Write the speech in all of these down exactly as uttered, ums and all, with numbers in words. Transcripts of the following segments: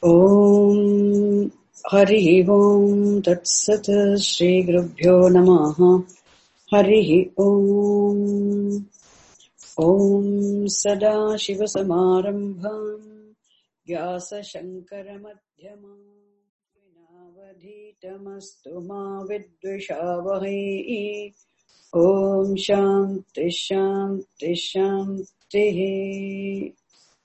Om Hari Om Tat Sat Shri Gurubhyo Namaha Hari Om Om Sada Shiva Samarambham Vyasa Shankara Madhyamam Vinavadhitamastu Ma Vidvishavahi Om Shanti Shanti Shanti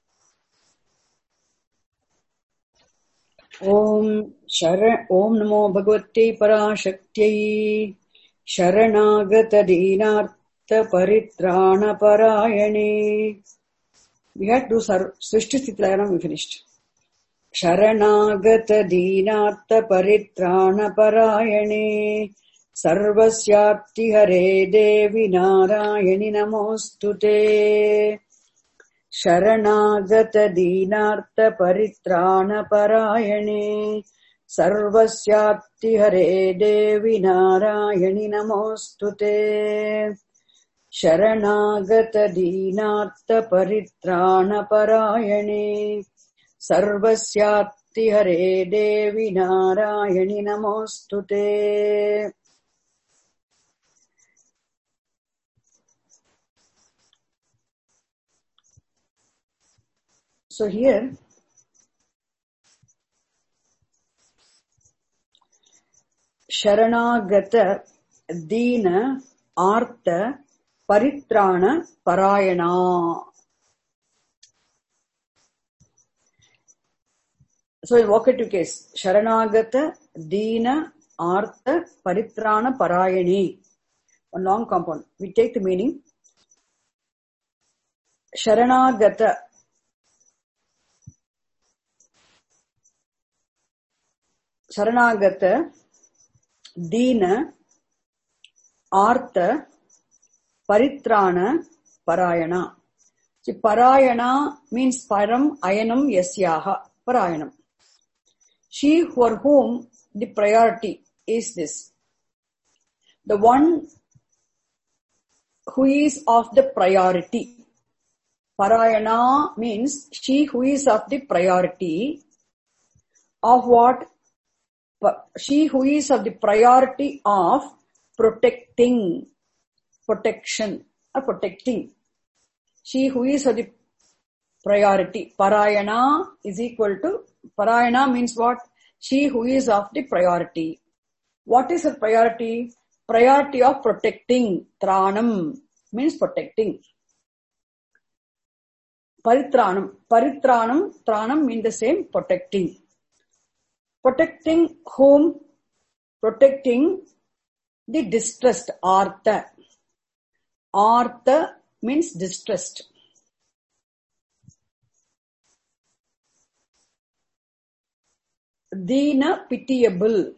Om Shara Om Namo Bhagavate Parashaktyai Sharanagata Dinartha Paritrana Parayane. We had to do Srishti Sthitilayanam, we finished. Sharanagata Dinartha Paritrana Parayane Sarvasyapti Hare Devi Narayani Namostute. Sharanagata Dinartha Paritrana Parayane Sarvasyapti Hare Devi Narayani Namostute. Sharanagata Dinartha Paritrana Parayane Sarvasyapti Hare Devi Narayani Namostute. So here, Sharanagata Dina Artha Paritrana Parayana. So in vocative case, Sharanagata Dina Artha Paritrana Parayani. One long compound. We take the meaning. Sharanagata Sharanagata Dina Artha Paritrana Parayana. See, Parayana means Param Ayanam Yasyaha. Parayanam. She for whom the priority is this. The one who is of the priority. Parayana means she who is of the priority of what? She who is of the priority of protecting, protection or protecting. She who is of the priority. Parayana is equal to, Parayana means what? She who is of the priority. What is her priority? Priority of protecting. Tranam means protecting. Paritranam. Paritranam, Tranam mean the same, protecting. Protecting whom? Protecting the distressed. Artha. Artha means distressed. Dina, pitiable.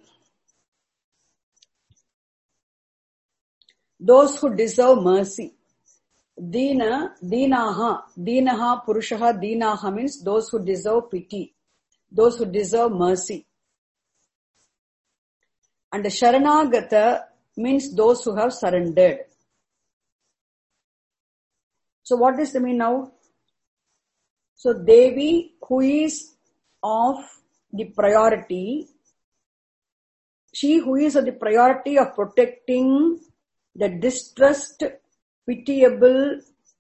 Those who deserve mercy. Dina, dinaha. Dinaha, purushaha, dinaha means those who deserve pity. Those who deserve mercy. And the Sharanagata means those who have surrendered. So what does the mean now? So Devi, who is of the priority, she who is of the priority of protecting the distressed, pitiable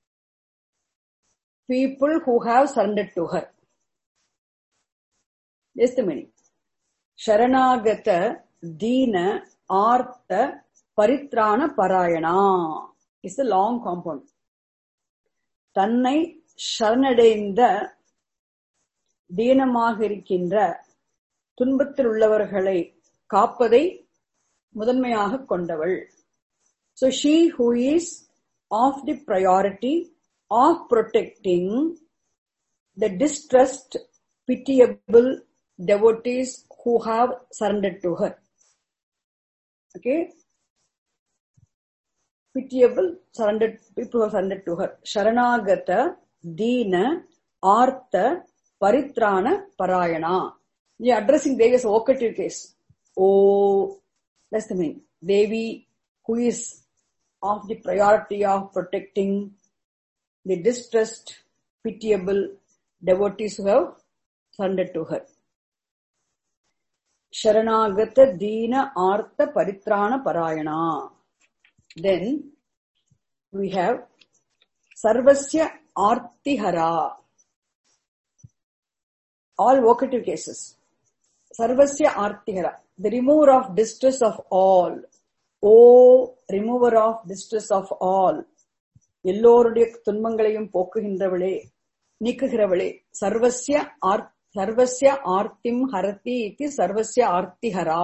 people who have surrendered to her. This is the meaning. Sharanagata Dina Artha Paritrana Parayana is a long compound. Tannai Sharanadainda Deenamaga irukindra துன்பத்தில் உள்ளவர்களை காப்பதை முதன்மையாக கொண்டவள். So she who is of the priority of protecting the distressed, pitiable devotees who have surrendered to her. Okay? Pitiable, surrendered, people who have surrendered to her. Sharanagata, Dina, Artha, Paritrana, Parayana. We are addressing Devi as a vocative case. Oh, that's the meaning. Devi, who is of the priority of protecting the distressed, pitiable devotees who have surrendered to her. Sharanagata Dina Artha Paritrana Parayana. Then we have Sarvasya Artihara. All vocative cases. Sarvasya Artihara. The remover of distress of all. O remover of distress of all. எல்லோருடைய துன்பங்களையும் போக்குகின்றவளே, நீக்குகிறவளே. சர்வஸ்ய R சர்வஸ்ய ஆர்த்திம் ஹரதி இதி சர்வஸ்ய ஆர்த்திஹரா.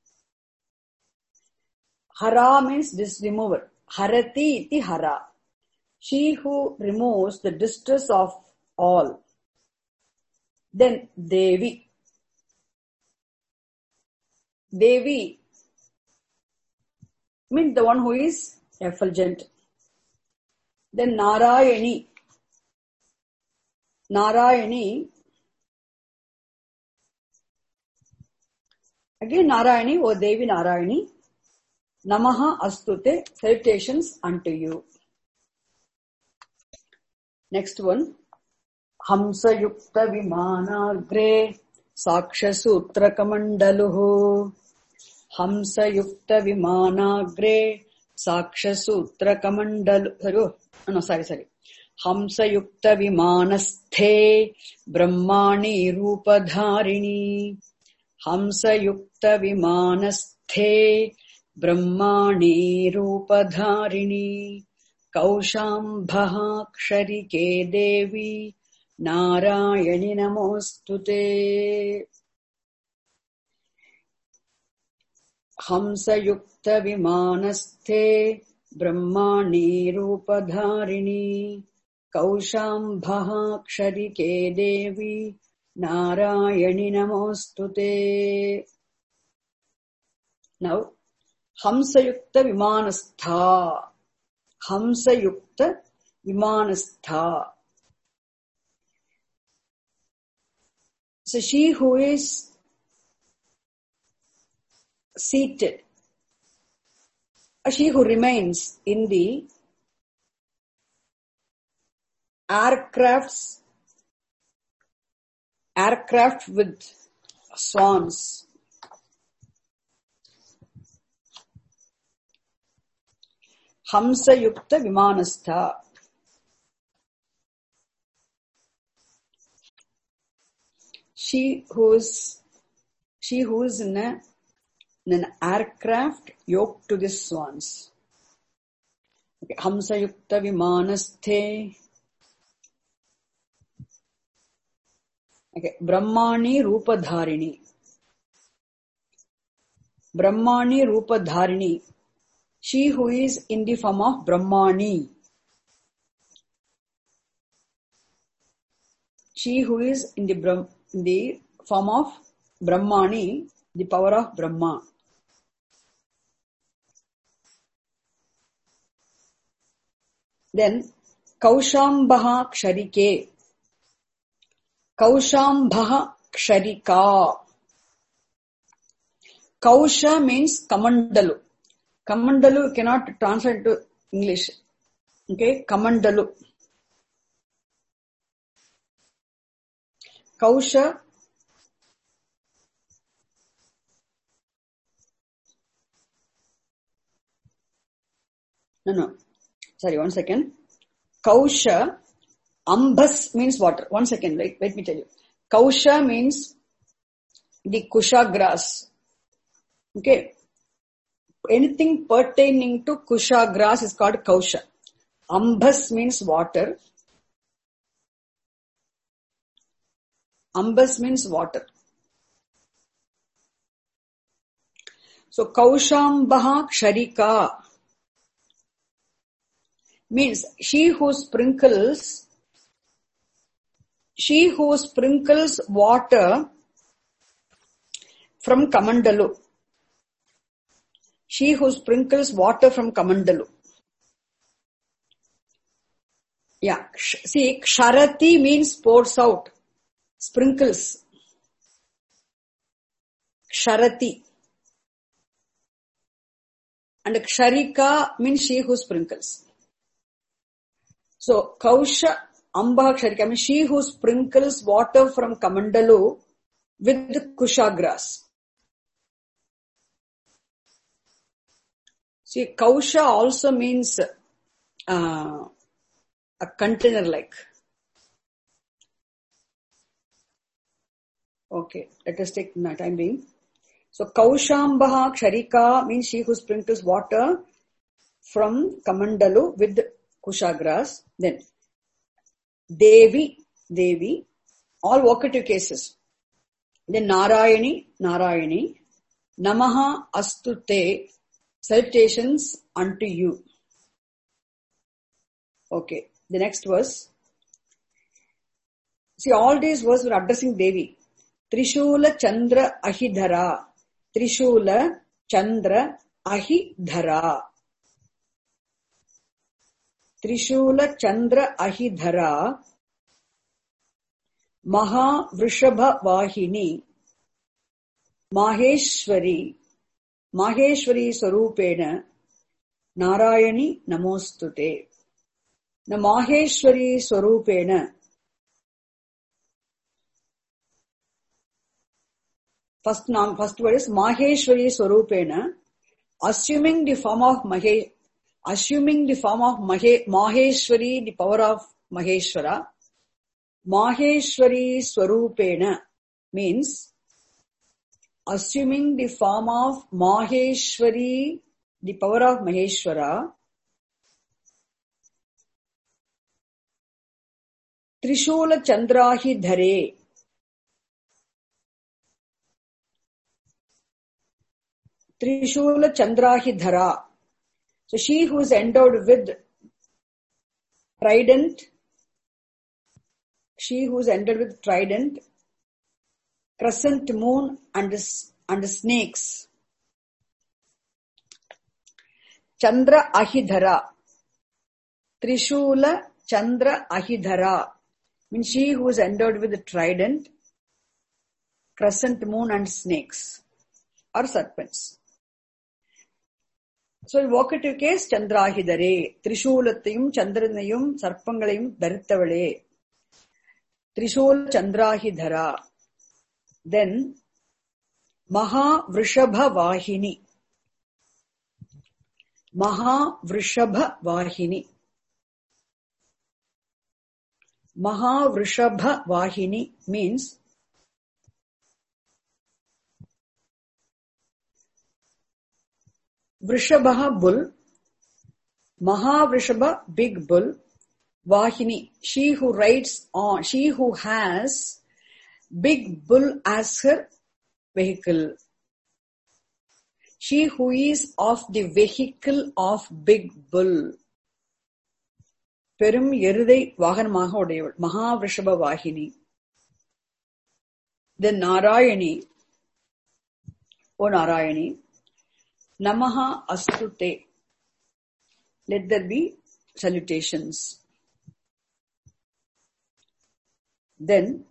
Hara means this remover. Harati iti hara. She who removes the distress of all. Then Devi. Devi means the one who is effulgent. Then Narayani. Narayani. Again Narayani, O Devi Narayani. Namaha astute, salutations unto you. Next one. Hamsa yukta vimanagre saksha sutra kamandaluhu. Hamsa yukta vimanagre saksha sutra kamandalu. Sorry, oh, no, sorry, sorry. Hamsa yukta vimanasthe brahmani rupadharini. Hamsa yukta vimanasthe brahmani rupadharini. Kaushambhaha ksharike devi narayani namostute. Hamsa yukta vimanasthe brahmani rupadharini. Kaushambhaha ksharike devi narayani namostute. Now, Hamsa yukta vimanastha. Hamsa yukta vimanastha. So she who is seated, or she who remains in the aircrafts, aircraft with swans. Hamsa yukta vimanastha. She who is, she who is in, a, in an aircraft yoked to the swans. Okay. Hamsa yukta vimanasthe. Okay. Brahmani rupadharini. Brahmani rupadharini. She who is in the form of Brahmani. She who is in the, Brahm, in the form of Brahmani, the power of Brahma. Then, Kaushambhaha ksharike. Kaushambhaha ksharika. Kausha means Kamandalu. Kamandalu cannot translate to English. Okay, Kamandalu. Kausha. No, no. Sorry, one second. Kausha. Ambas means water. One second, wait, let me tell you. Kausha means the kusha grass. Okay. Anything pertaining to kusha grass is called kausha. Ambas means water. Ambas means water. So Kaushambaha ksharika means she who sprinkles, she who sprinkles water from Kamandalu. She who sprinkles water from Kamandalu. Yeah, see, ksharati means pours out, sprinkles. Ksharati. And ksharika means she who sprinkles. So, Kausha Amba Ksharika means she who sprinkles water from Kamandalu with kusha grass. See, Kausha also means uh, a container like. Okay, let us take my time being. So, Kaushambaha Ksharika means she who sprinkles water from Kamandalu with Kusha grass. Then, Devi, Devi, all vocative cases. Then, Narayani, Narayani, Namaha Astute, salutations unto you. Okay, the next verse. See, all these verses were addressing Devi. Trishula Chandra Ahidhara. Trishula Chandra Ahidhara. Trishula Chandra Ahidhara. Maha Vrishabha Vahini. Maheshwari. Maheshwari Sarupena. Narayani Namostute. The Maheshwari Sarupena. First, first word is Maheshwari Swarupena, assuming the form of Mahe, assuming the form of Mahe, Maheshwari, the power of Maheshwara. Maheshwari Swarupena means assuming the form of Maheshwari, the power of Maheshwara. Trishula Chandrahi Dhare. Trishula Chandrahi Dhara. So she who is endowed with trident, she who is endowed with trident, crescent moon and, and snakes. Chandra Ahidhara. Trishula Chandra Ahidhara means she who is endowed with the trident, crescent moon and snakes or serpents. So in vocative case, Chandrahidare, Trishulatayum, Chandranayum, Sarpangalayum, Dharitavale. Trishul Chandrahidhara. Then, Maha Vrishabha Vahini. Maha Vrishabha Vahini. Maha Vrishabha Vahini means Vrishabha bull, Maha Vrishabha big bull, Vahini, she who rides on, she who has big bull as her vehicle. She who is of the vehicle of big bull. Perum Yerudai Vahanamaha Udayavul, Maha Vrishabha Vahini. Then Narayani, O Narayani, Namaha Astute. Let there be salutations. Then,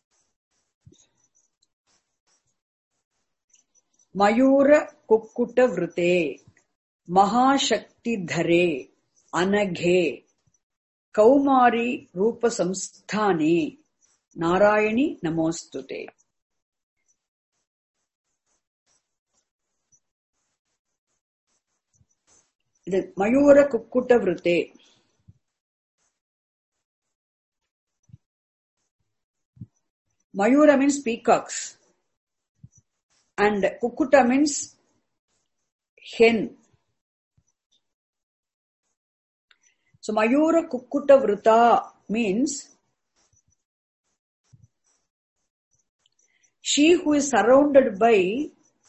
Mayura Kukkuta Vrute, Mahashakti Dhare, Anaghe, Kaumari Rupa Samsthane, Narayani Namostute. The Mayura Kukkuta Vrute. Mayura means peacocks. And Kukkuta means hen. So Mayura Kukkuta Vrita means she who is surrounded by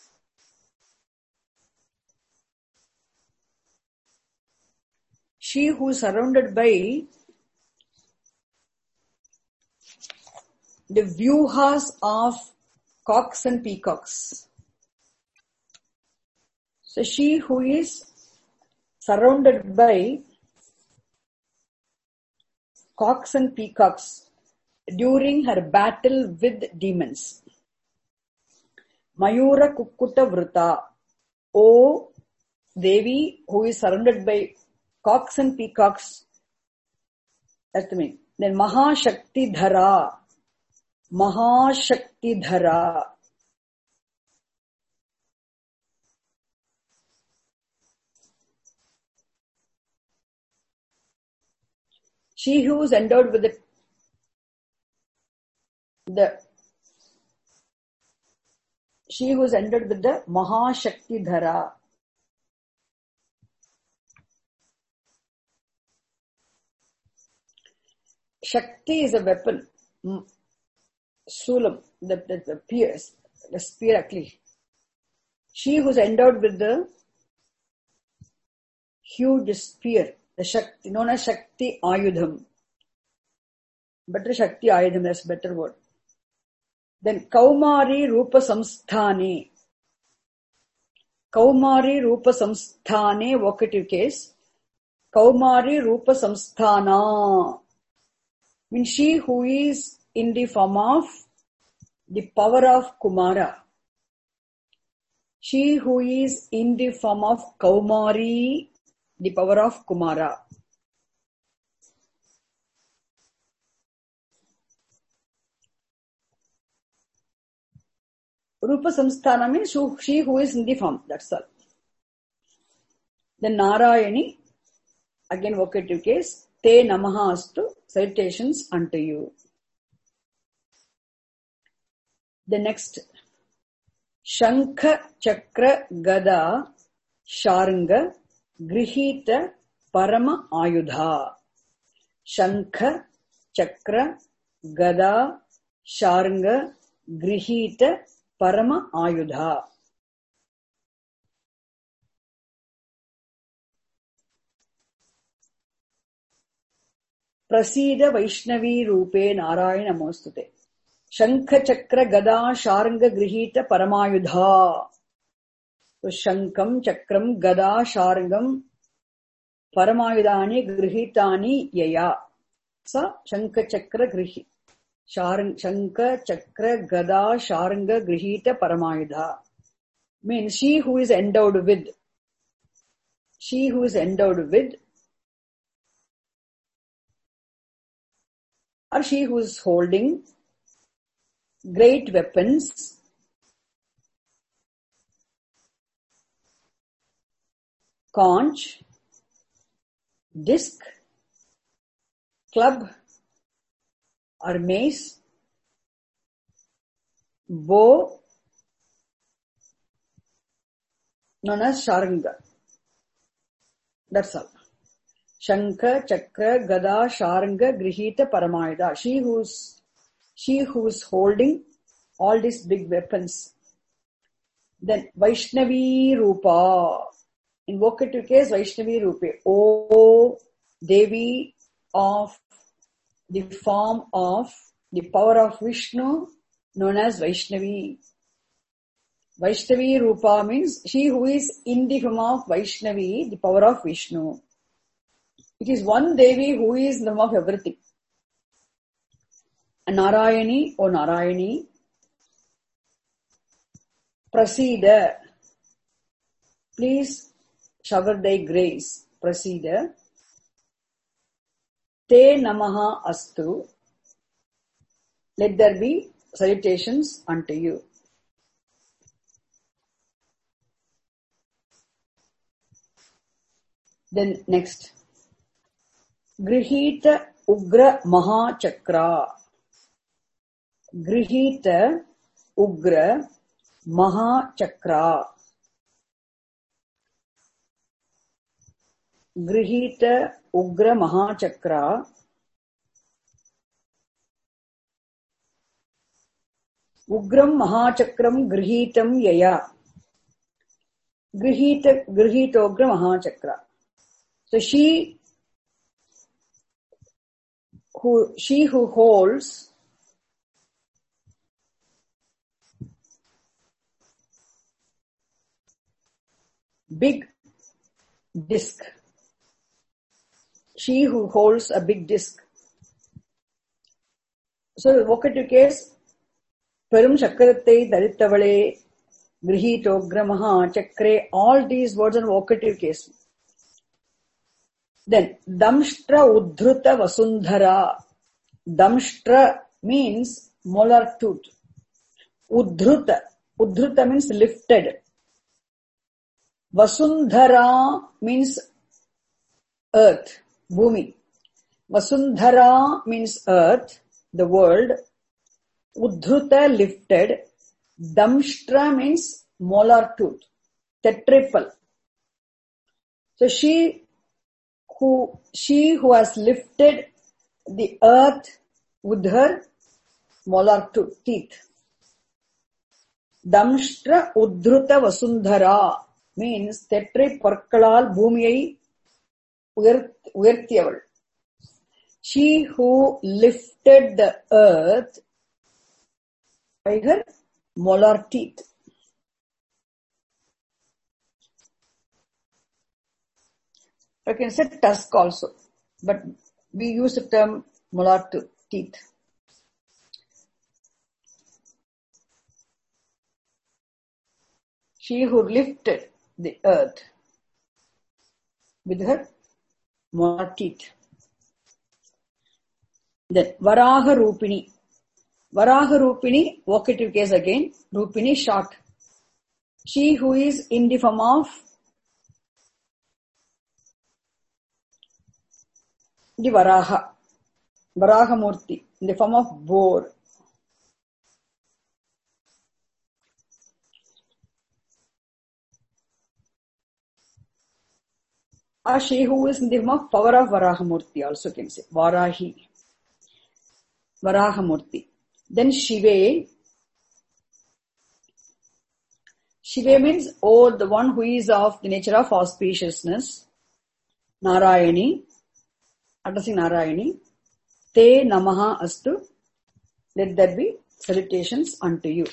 She who is surrounded by the vyuhas of cocks and peacocks. So she who is surrounded by cocks and peacocks during her battle with demons. Mayura Kukkuta Vrita. O Devi who is surrounded by cocks and peacocks. That's the meaning. Then Mahashakti Dhara. Mahashakti Dhara. She who is endowed with the, the she who is endowed with the Mahashakti Dhara. Shakti is a weapon. Sulam, the, the, the pierce, the spear actually. She who is endowed with the huge spear, the Shakti, known as Shakti Ayudham. Better Shakti Ayudham, that's a better word. Then Kaumari Rupa Samsthane. Kaumari Rupa Samsthane, vocative case. Kaumari Rupa Samsthana means she who is in the form of the power of Kumara. She who is in the form of Kaumari, the power of Kumara. Rupa Samsthana means she who is in the form, that's all. Then Narayani, again vocative case, Te Namaha Astu, salutations unto you. The next, Shankha Chakra Gada Sharanga Grihita Parama Ayudha. Shankha Chakra Gada Sharanga Grihita Parama Ayudha. Prasida Vaishnavi Rupe Narayana Namostute. Shankha Chakra Gada Sharanga Grihita Paramayudha. So Shankam Chakram Gada Sharangam Paramayudhani Grihitani Yaya. So Shankha Chakra Grihi. Shankha Chakra Gada Sharanga Grihita Paramayudha. Means she who is endowed with. She who is endowed with. Or she who is holding great weapons, conch, disc, club or mace, bow, known as Sharanga. That's all. Shankha, Chakra, Gada, Sharanga, Grihita, Paramayudha. She who's, she who's holding all these big weapons. Then Vaishnavi Rupa. In vocative case, Vaishnavi Rupa. O Devi of the form of the power of Vishnu, known as Vaishnavi. Vaishnavi Rupa means she who is in the form of Vaishnavi, the power of Vishnu. It is one Devi who is in the form of everything. And Narayani, O Narayani, Prasida, please shower thy grace. Prasida, Te Namaha Astu, let there be salutations unto you. Then next, Grihita Ugra Maha Chakra. Grihita Ugra Maha Chakra. Grihita Ugra Maha Chakra. Ugram Maha Chakram Grihitam Yaya. Grihita Grihita Ugra Maha Chakra. So she who she who holds big disc. She who holds a big disc. So vocative case, Perum Chakratte Daritavale Grihitogra Maha Chakre, all these words are vocative case. Then, Damshtra Uddhruta Vasundhara. Damshtra means molar tooth. Uddhruta. Uddhruta means lifted. Vasundhara means earth, bhumi. Vasundhara means earth, the world. Uddhuta lifted. Damshtra means molar tooth, tetraple. So she who she who has lifted the earth with her molar tooth, teeth. Damshtra Uddhuta Vasundhara means tetre parkalal bhumiyai uyarthiyaval. She who lifted the earth by her molar teeth. You can say tusk also, but we use the term molar teeth. She who lifted the earth with her molar teeth. Then Varaha Rupini. Varaha Rupini, vocative case again. Rupini short. She who is in the form of the Varaha. Varaha Murti, in the form of boar. Or she who is in the form of power of Varaha Murti also can say. Varahi. Varaha Murti. Then Shive. Shive means, oh, the one who is of the nature of auspiciousness. Narayani. Addressing Narayani. Te namaha astu. Let there be salutations unto you.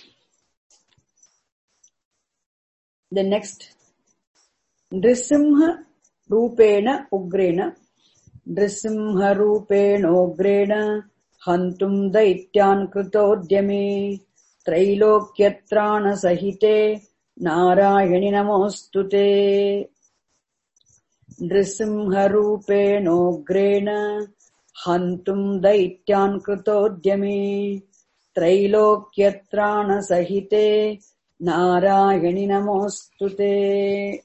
The next. Nrisimha Rupena Ugrena. Nrisimha Rupena Ugrena. Hantum Daityan Krutodhyame. Trailokyatrana Sahite. Narayani Namostute. Nrisimha Rupena Ugrena. Hantum Daityan Krutodhyame. Trailokyatrana Sahite. Narayani Namostute.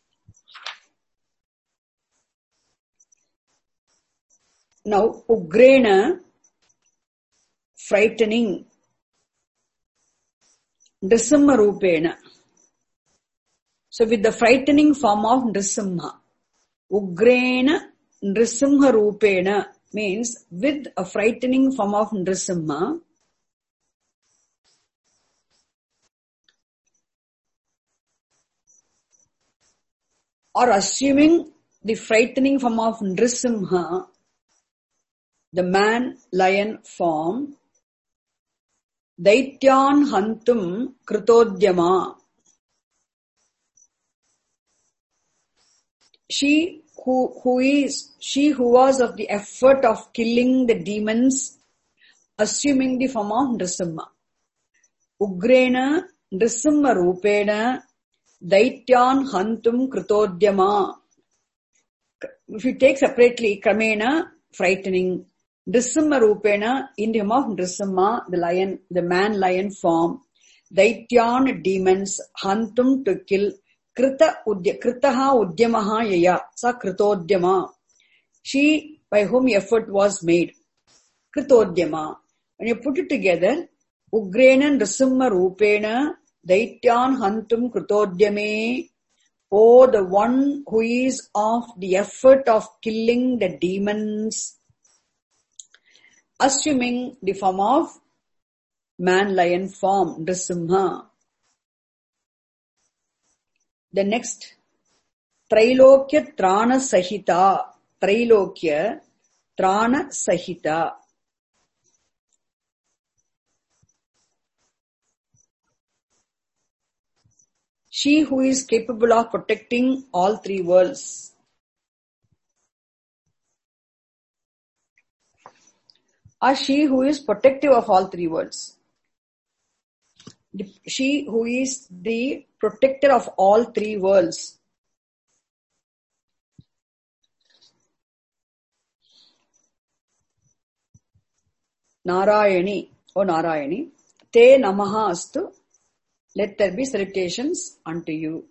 Now, Ugrena, frightening. Nrisimha Rupena. So, with the frightening form of Nrisimha. Ugrena Nrisimha Rupena means with a frightening form of Nrisimha. Or assuming the frightening form of Nrisimha, the man-lion form, Daityan Hantum Krutodhyama. She who, who is, she who was of the effort of killing the demons, assuming the form of Nrisimha. Ugrena Nrisimha Rupena Daityan Hantum Krutodhyama. If you take separately, Kramena, frightening. Nrisimha Rupena, in the form of Nrisimha, the lion, the man-lion form. Daityan, demons. Hantum, to kill. Krita udya, Kritaha Udyamaha Yaya, Sa Krutodhyama. She by whom effort was made. Krutodhyama. When you put it together, Ugrena Nrisimha Rupena Daityan Hantum Krutodhyame. Oh, the one who is of the effort of killing the demons, assuming the form of man-lion form, Nrisimha. The next, Trailokya Trana Sahita. Trailokya Trana Sahita. She who is capable of protecting all three worlds. Or she who is protective of all three worlds. She who is the protector of all three worlds. Narayani, O Narayani, Te namaha astu. Let there be salutations unto you.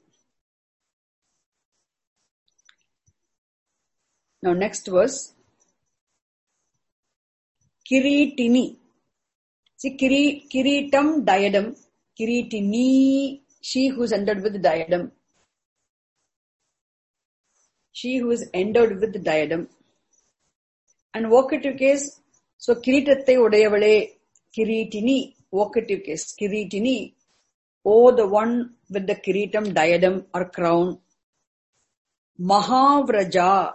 Now next verse. Kiritini. See, kiri, kiritam, diadem. Kiritini, she who is endowed with diadem. She who is endowed with diadem. And vocative case, so kiritatte udayavale, kiritini, vocative case, kiritini. Oh, the one with the kiritam, diadem or crown. Mahavraja.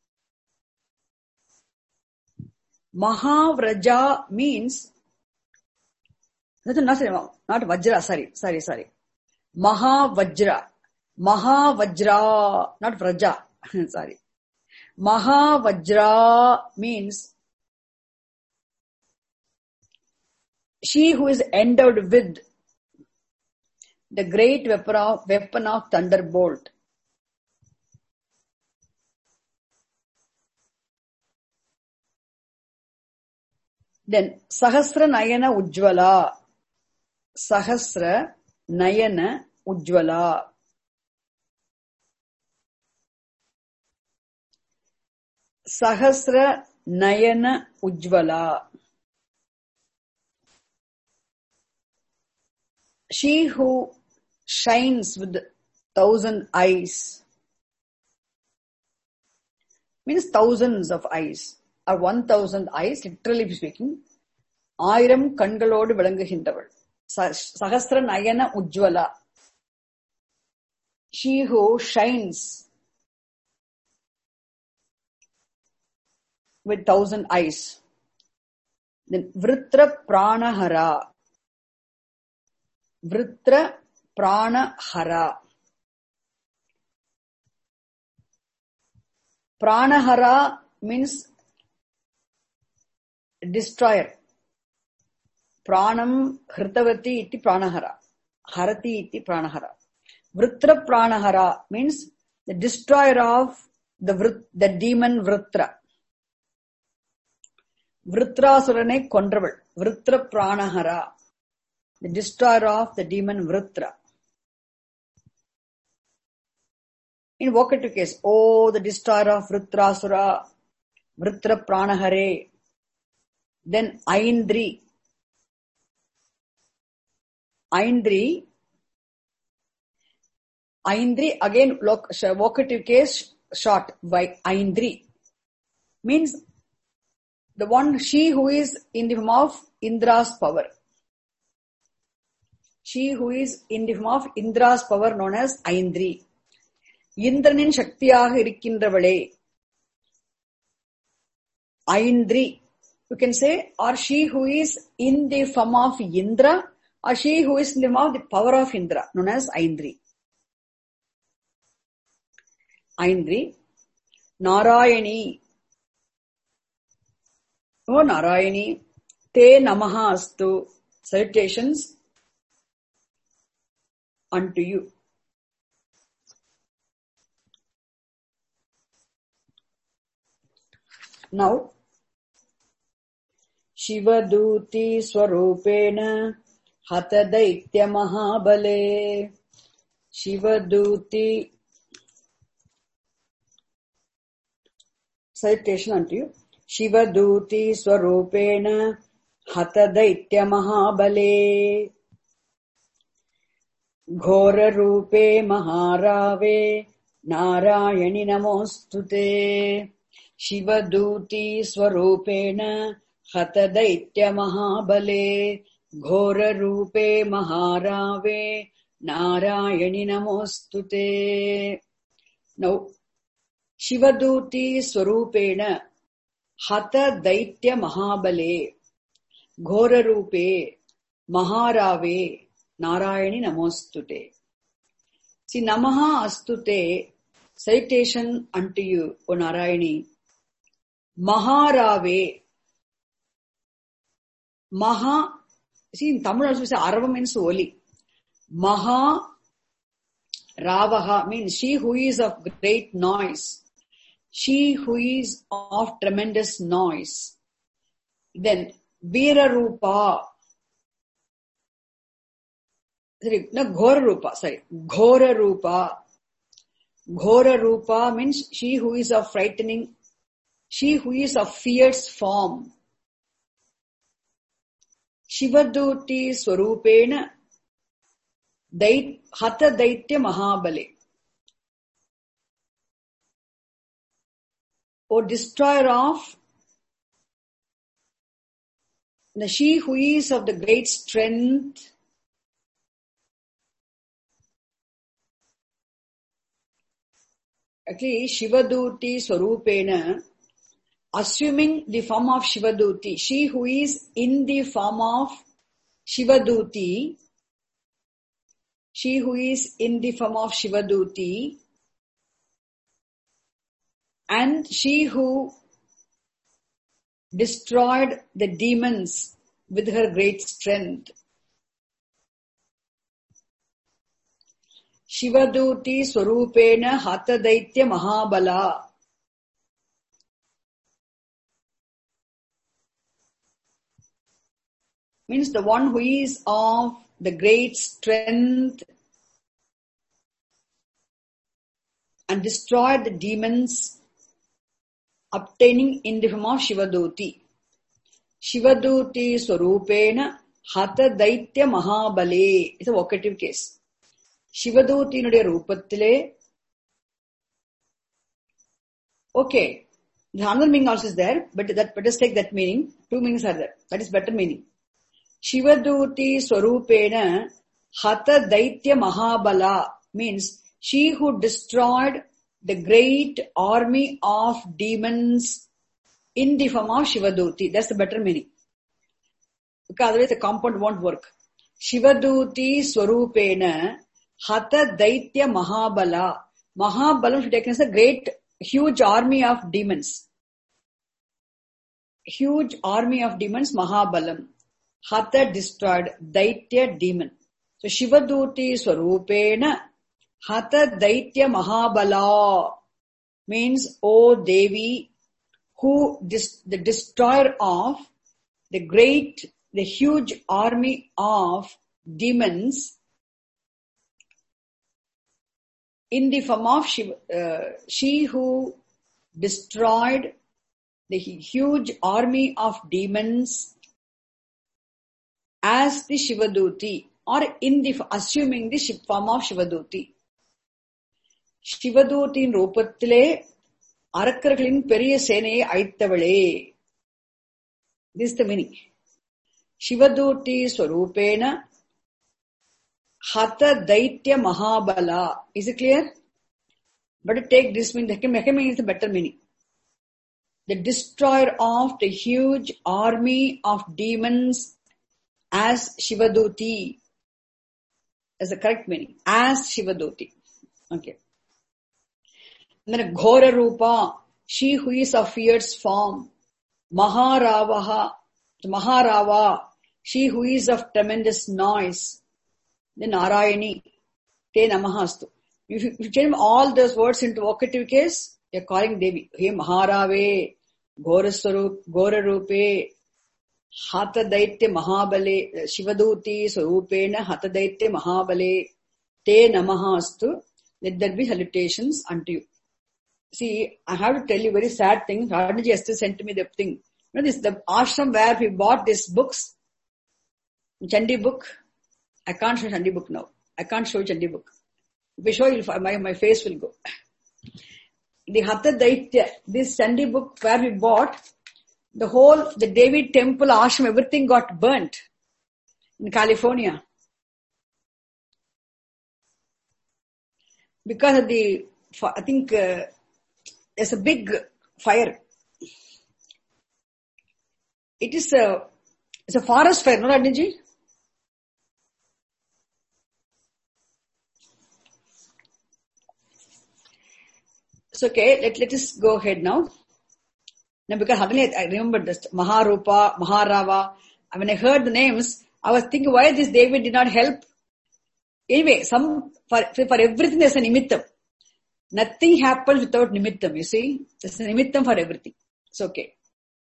Mahavraja means, not, not Vajra, sorry, sorry, sorry. Mahavajra. Mahavajra, not Vraja, sorry. Mahavajra means she who is endowed with the great weapon of, weapon of thunderbolt. Then, Sahasra Nayana Ujjvala. Sahasra Nayana Ujjvala. Sahasra Nayana Ujjvala. She who shines with thousand eyes. Means thousands of eyes. Or one thousand eyes, literally speaking. Ayram Kangalodu Vilanguhindaval. Sahasra Nayana Ujjvala. She who shines with thousand eyes. Then Vritra Pranahara. Vritra Pranahara. Pranahara means destroyer. Pranam Hritavati iti Pranahara. Harati iti Pranahara. Vritra Pranahara means the destroyer of the, vrit, the demon Vritra. Vritrasurane kondraval. Vritra Pranahara. The destroyer of the demon Vritra. In vocative case, oh, the destroyer of Vritrasura, Vritra Pranahare. Then Aindri. Aindri. Aindri, again, vocative case, short by Aindri. Means the one, she who is in the form of Indra's power. She who is in the form of Indra's power known as Aindri. Indranin Shaktiyaga irikindravale. Aindri. You can say, or she who is in the form of Indra, or she who is in the form of the power of Indra, known as Aindri. Aindri. Narayani. Oh Narayani. Te namaha astu. Salutations unto you. Now, Shivaduti Swarupena Hatha Daitya Mahabale. Shivaduti. Citation unto you. Shivaduti Swarupena Hatha Daitya Mahabale. Ghora Rupe Maharave Narayani Namostute. Shivaduti Swarupena Hatha Daitya Mahabale. Ghora Rupe Maharave Narayani Namostute. Now, Shivaduti Swarupena Hatha Daitya Mahabale. Ghora Rupe Maharave Narayani Namostute. See, Namaha Astute, citation unto you, O Narayani. Maharave. Maha, see in Tamil also we say Arava means holy. Maha Ravaha means she who is of great noise. She who is of tremendous noise. Then Veera Rupa. Sorry, no, Ghora Rupa, sorry. Ghora Rupa. Ghora Rupa means she who is of frightening, she who is of fierce form. Shivaduti Swarupena Dait, Hatha Daitya Mahabale. Or destroyer of the she who is of the great strength, actually Shivaduti Swarupena, assuming the form of Shivaduti, she who is in the form of Shivaduti, she who is in the form of Shivaduti, and she who destroyed the demons with her great strength. Shivaduti Swarupena Hatha Daitya Mahabala. Means the one who is of the great strength and destroyed the demons, obtaining in the form of Shivaduti. Shivaduti Swarupena Hatha Daitya Mahabale. It's a vocative case. Shivaduti nuடைய ரூபத்திலே. Okay. The another meaning also is there, but that, let us take that meaning. Two meanings are there. That is better meaning. Shivaduti Swarupena Hatha Daitya Mahabala means she who destroyed the great army of demons in the form of Shivaduti. That's the better meaning. Because otherwise the compound won't work. Shivaduti Swarupena Hatha Daitya Mahabala. Mahabala should be taken as a great, huge army of demons. Huge army of demons, Mahabalam. Hatha destroyed, Daitya demon. So Shivaduti Swarupena Hatha Daitya Mahabala means, O Devi, who dis- the destroyer of the great, the huge army of demons in the form of Shiva, uh, she who destroyed the huge army of demons as the Shivaduti, or in the assuming the form of Shivaduti. Shivadutin ரூபத்திலே அரக்கர்களின் பெரிய சேனையை அழித்தவளே. This is the meaning. Shivaduti Swarupena Hatha Daitya Mahabala. Is it clear? But take this meaning. The second meaning is the better meaning. The destroyer of the huge army of demons as Shivaduti. That's the correct meaning. As Shivaduti. Okay. And then Ghora Rupa, she who is of fierce form. Maharavaha, Maharava, she who is of tremendous noise. Then Narayani, Te Namahastu. If you, if you change all those words into vocative case, you are calling Devi. Hey Maharave, Ghora Swarup, Ghora Rupe, Hatha Daitya Mahabale, Shivaduti Swarupena Hatha Daitya Mahabale, Te Namahastu. Let there be salutations unto you. See, I have to tell you very sad thing. Radhaji yesterday sent me the thing. You know, this the ashram where we bought these books. Chandi book. I can't show Chandi book now. I can't show Chandi book. If I show you, my, my face will go. The Hatha Daitya, this Chandi book where we bought, the whole, the Devi temple, ashram, everything got burnt in California. Because of the, I think, uh, there's a big fire. It is a, it's a forest fire, no, Radhaji? It's okay. Let, let us go ahead now. Now, because suddenly I remember this Maharupa, Maharava. When I heard the names, I was thinking why this David did not help. Anyway, some, for, for everything there's a nimittam. Nothing happens without nimittam, you see. There's a nimittam for everything. It's okay.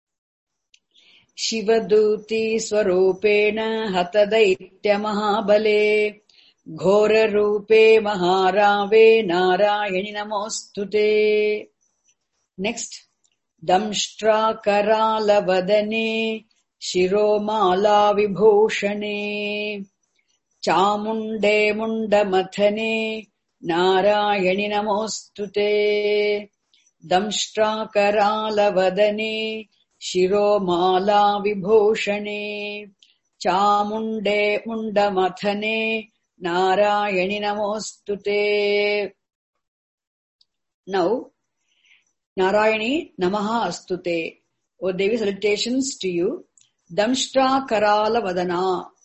Shivaduti Swarupena Hatha Daitya Mahabale Ghora Rupe Maharave Narayani Namostute. Next. Damshtra Karala Vadane शिरोमाला विभूषणे चामुण्डे मुण्डमथने नारायणि नमोऽस्तुते दंष्ट्राकरालवदने शिरोमाला विभूषणे चामुण्डे मुण्डमथने नारायणि नमोऽस्तुते. Now, Narayani Namaha Astute. O Devi, salutations to you. Damshtra Karala Vadana.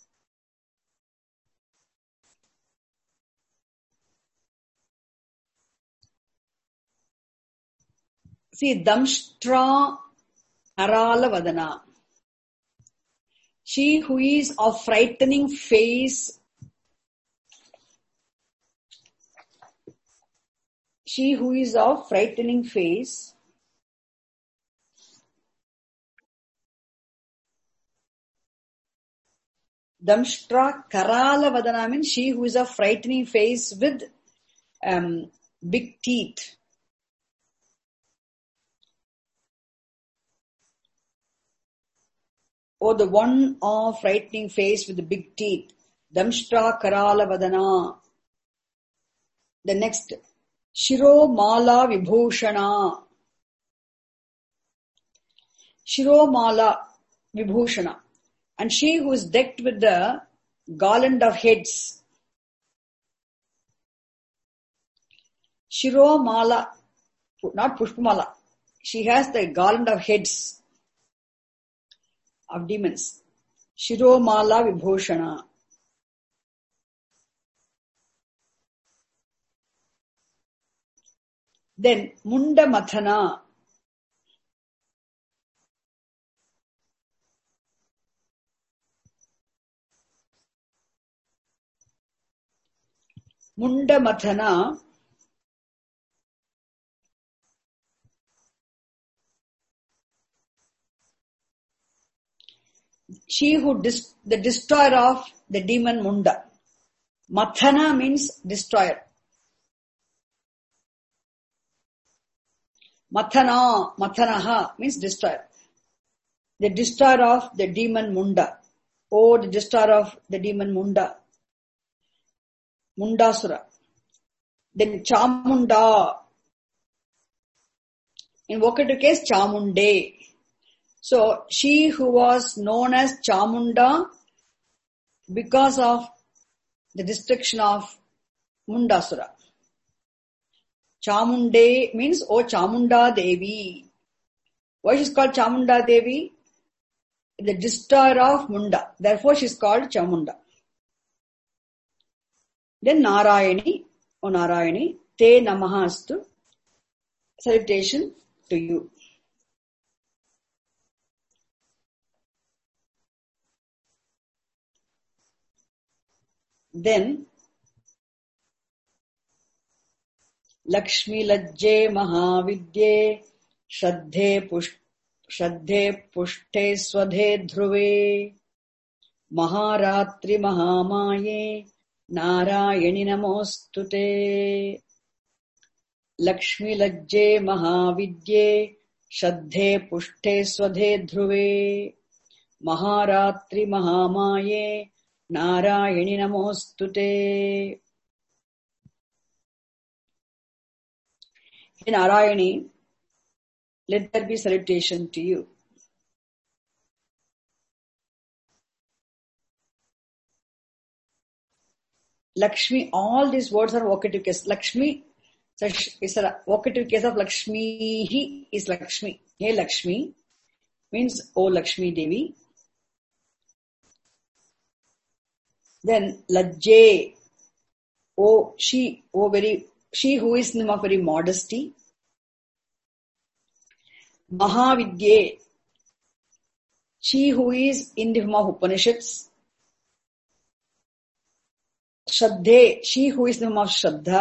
See, Damshtra Karala Vadana. She who is of frightening face, she who is of frightening face, Damshtra Karala Vadana means she who is of frightening face with um, big teeth. Or the one of frightening face with the big teeth. Damshtra Karala Vadana. The next, Shiro Mala Vibhushana. Shiro Mala Vibhushana. And she who is decked with the garland of heads. Shiro Mala, not Pushpamala. She has the garland of heads of demons. Shiro Mala Vibhushana. Then Munda Mathana. Munda Mathana. She who dis- the destroyer of the demon Munda. Mathana means destroyer. Mathana, Mathanaha means destroyer. The destroyer of the demon Munda. Or the destroyer of the demon Munda. Mundasura. Then Chamunda. In vocative case, Chamunde. So, she who was known as Chamunda because of the destruction of Mundasura. Chamunde means, oh Chamunda Devi. Why she is called Chamunda Devi? The destroyer of Munda. Therefore, she is called Chamunda. Then Narayani, oh Narayani, Te Namaha Astu. Salutation to you. Then Lakshmi Lajje Mahavidye Shraddhe Push Shraddhe Pushte Swadhe Dhruve Maharatri Mahamaye Narayani Namostute. Lakshmi Lajje Mahavidye Shraddhe Pushte Swadhe Dhruve Maharatri Mahamaye Narayani Namostute. Hey Narayani, let there be salutation to you. Lakshmi, all these words are vocative case. Lakshmi is a vocative case of Lakshmi. He is Lakshmi. Hey Lakshmi means O Lakshmi Devi. Then Lajje, oh she, oh very, she who is name of very modesty. Mahavidye, she who is in the form of Upanishads. Shraddhe, she who is in the form of Shraddha.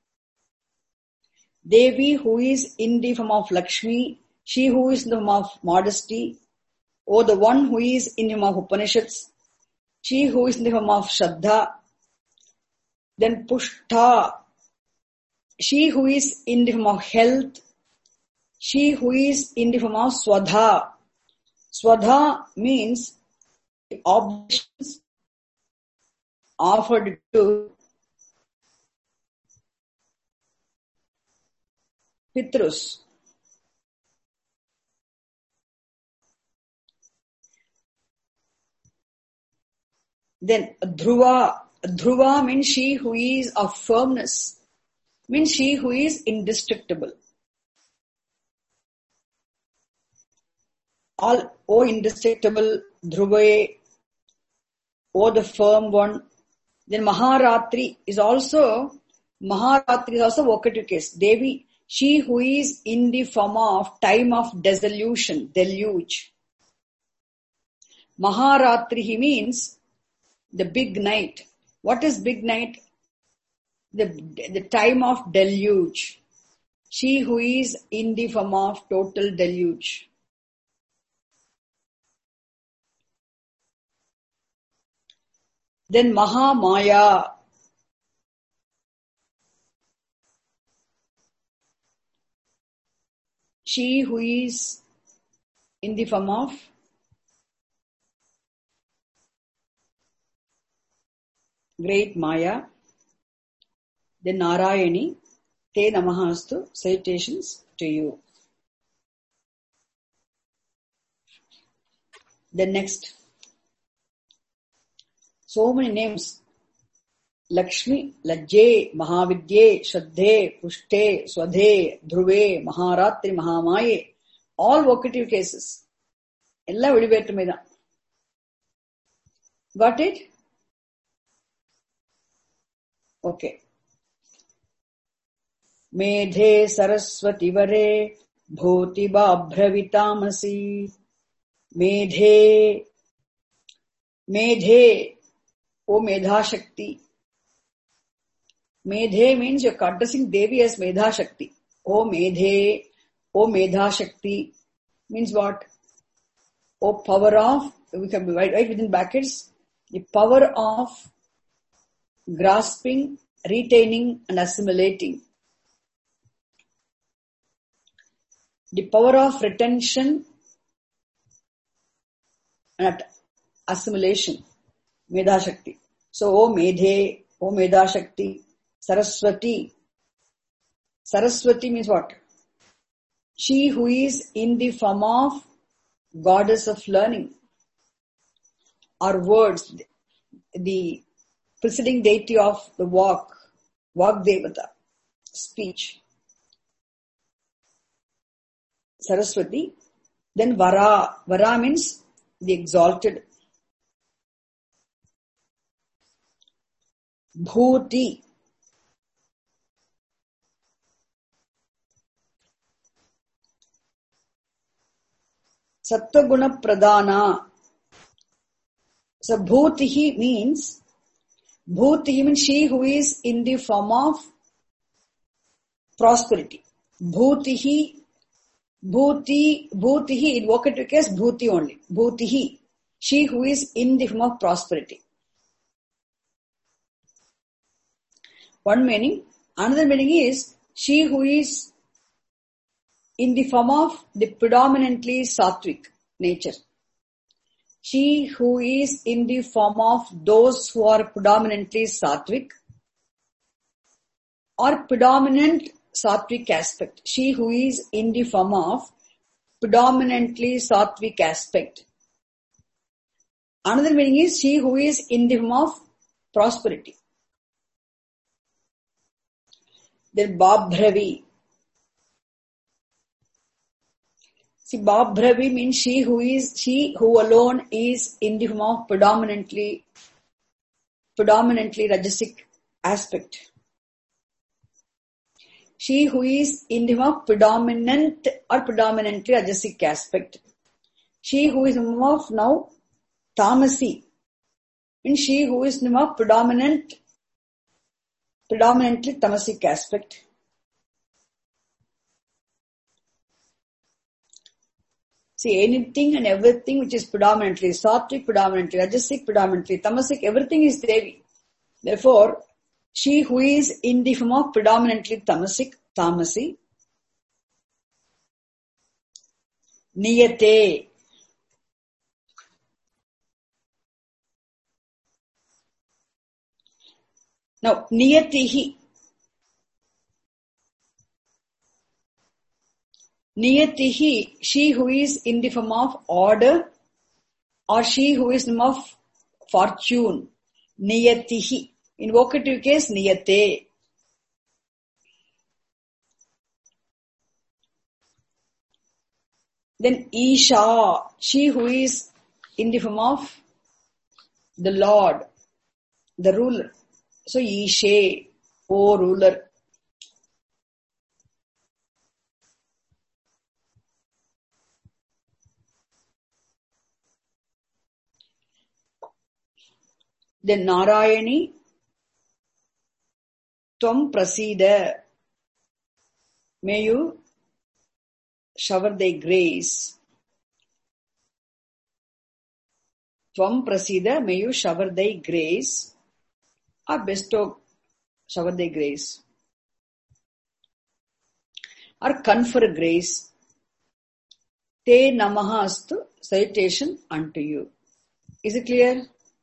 Devi, who is in the form of Lakshmi, she who is in the form of modesty. Or the one who is in the form of Upanishads. She who is in the form of Shraddha. Then Pushta, she who is in the form of health. She who is in the form of Swadha. Swadha means the oblations offered to Pitrus. Then Dhruva. Dhruva means she who is of firmness, means she who is indestructible. All, O indestructible, Dhruvaye, O the firm one. Then Maharatri is also, Maharatri is also vocative case. Devi, she who is in the form of time of dissolution, deluge. Maharatri means the big night. What is big night? The, the time of deluge. She who is in the form of total deluge. Then Mahamaya. She who is in the form of great Maya. Then Narayani. Te Namahastu. Salutations to you. Then next. So many names. Lakshmi, Lajje, Mahavidye, Shraddhe, Pushte, Swadhe, Dhruve, Maharatri, Mahamaye. All vocative cases. Ella vidivettumeda. Got it? Okay. Medhe Saraswati Vare Bhoti Babhravitamasi. Medhe. Medhe. O Medha Shakti. Medhe means you're addressing Devi as Medha Shakti. O Medhe. O Medha Shakti means what? O power of, we can write right within brackets, the power of grasping, retaining and assimilating. The power of retention and assimilation. Medha Shakti. So, O Medhe, O Medha Shakti, Saraswati. Saraswati means what? She who is in the form of goddess of learning. Or words, the preceding deity of the Vak, Vak Devata, speech. Saraswati. Then Vara. Vara means the exalted. Bhuti. Sattva-guna pradana. So Bhutihi means, Bhutihi means she who is in the form of prosperity. Bhutihi, Bhuti, Bhutihi, in vocative case, Bhuti only. Bhutihi, she who is in the form of prosperity. One meaning. Another meaning is, she who is in the form of the predominantly sattvic nature. She who is in the form of those who are predominantly sattvic or predominant sattvic aspect. She who is in the form of predominantly sattvic aspect. Another meaning is she who is in the form of prosperity. Then Babhravi. See, Babhravi means she who is, she who alone is in the form of predominantly, predominantly Rajasic aspect. She who is in the form of predominant or predominantly Rajasic aspect. She who is in the form of now Tamasi means she who is in the form of predominant, predominantly Tamasic aspect. See, anything and everything which is predominantly sattvic, predominantly rajasic, predominantly tamasic, everything is Devi. Therefore, she who is in the form of predominantly tamasic, tamasi, niyate. Now, niyatihi. Niyatihi, she who is in the form of order, or she who is in the form of fortune. Niyatihi. In vocative case, niyate. Then Isha, she who is in the form of the Lord, the ruler. So Ishe, O ruler. Then Narayani, Tvam Prasida, may you shower thy grace. Tvam Prasida, may you shower thy grace, or bestow, shower thy grace, or confer grace. Te Namaha Astu, citation unto you. Is it clear?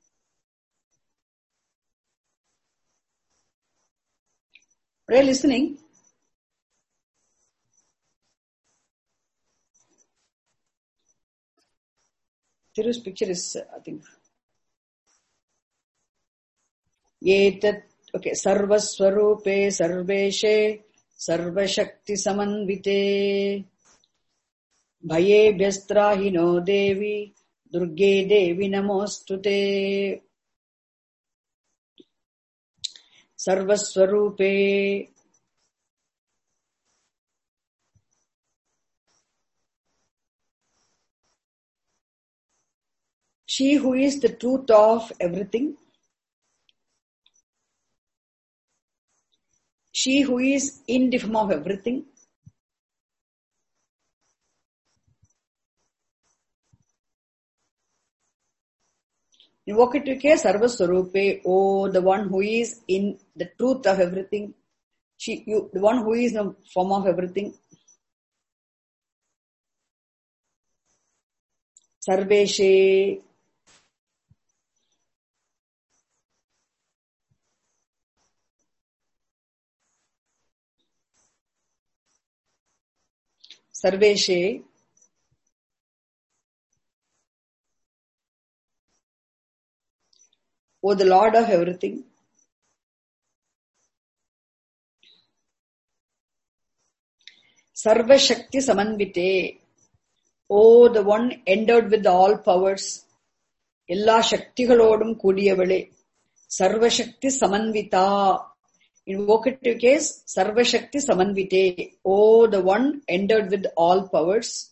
Are you listening? Thiru's picture is, I think. Yetat, okay, Sarvaswarupe Sarveshe Sarvashakti Samanvite Bhaye Byastrahino Devi Durge Devi Namostute. Sarvaswarupe, she who is the truth of everything, she who is in the form of everything, in vocative case, Sarvaswarupe, oh, the one who is in the truth of everything, she, you, the one who is in the form of everything. Sarveshe, Sarveshe, oh, the Lord of everything. Sarva Shakti Samanvite, oh, the one endowed with all powers. Ella Shaktigalodum Kudiyavale. Sarva Shakti Samanvita. In vocative case, Sarva Shakti Samanvite, oh, the one endowed with all powers.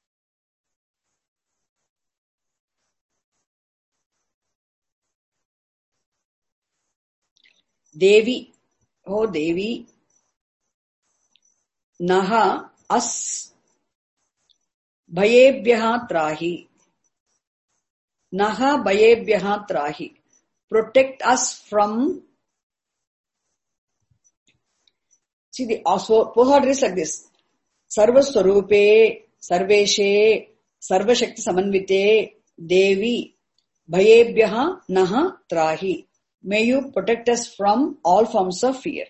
Devi, oh Devi, Naha, us, Bhayebhyaha Trahi. Naha Bhayebhyaha Trahi. Protect us from. See, the order is like this. Sarvaswarupe, Sarveshe, Sarvashakti Samanvite, Devi, Bhayebhyaha Naha Trahi. May you protect us from all forms of fear.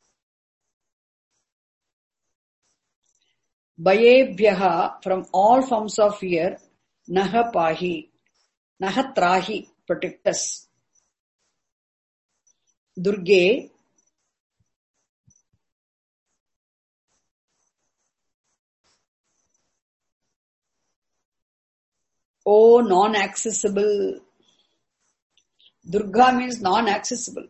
Bhayebhyaha, from all forms of fear, Naha Pahi, Naha Trahi, protect us. Durge, oh, non-accessible. Durga means non-accessible.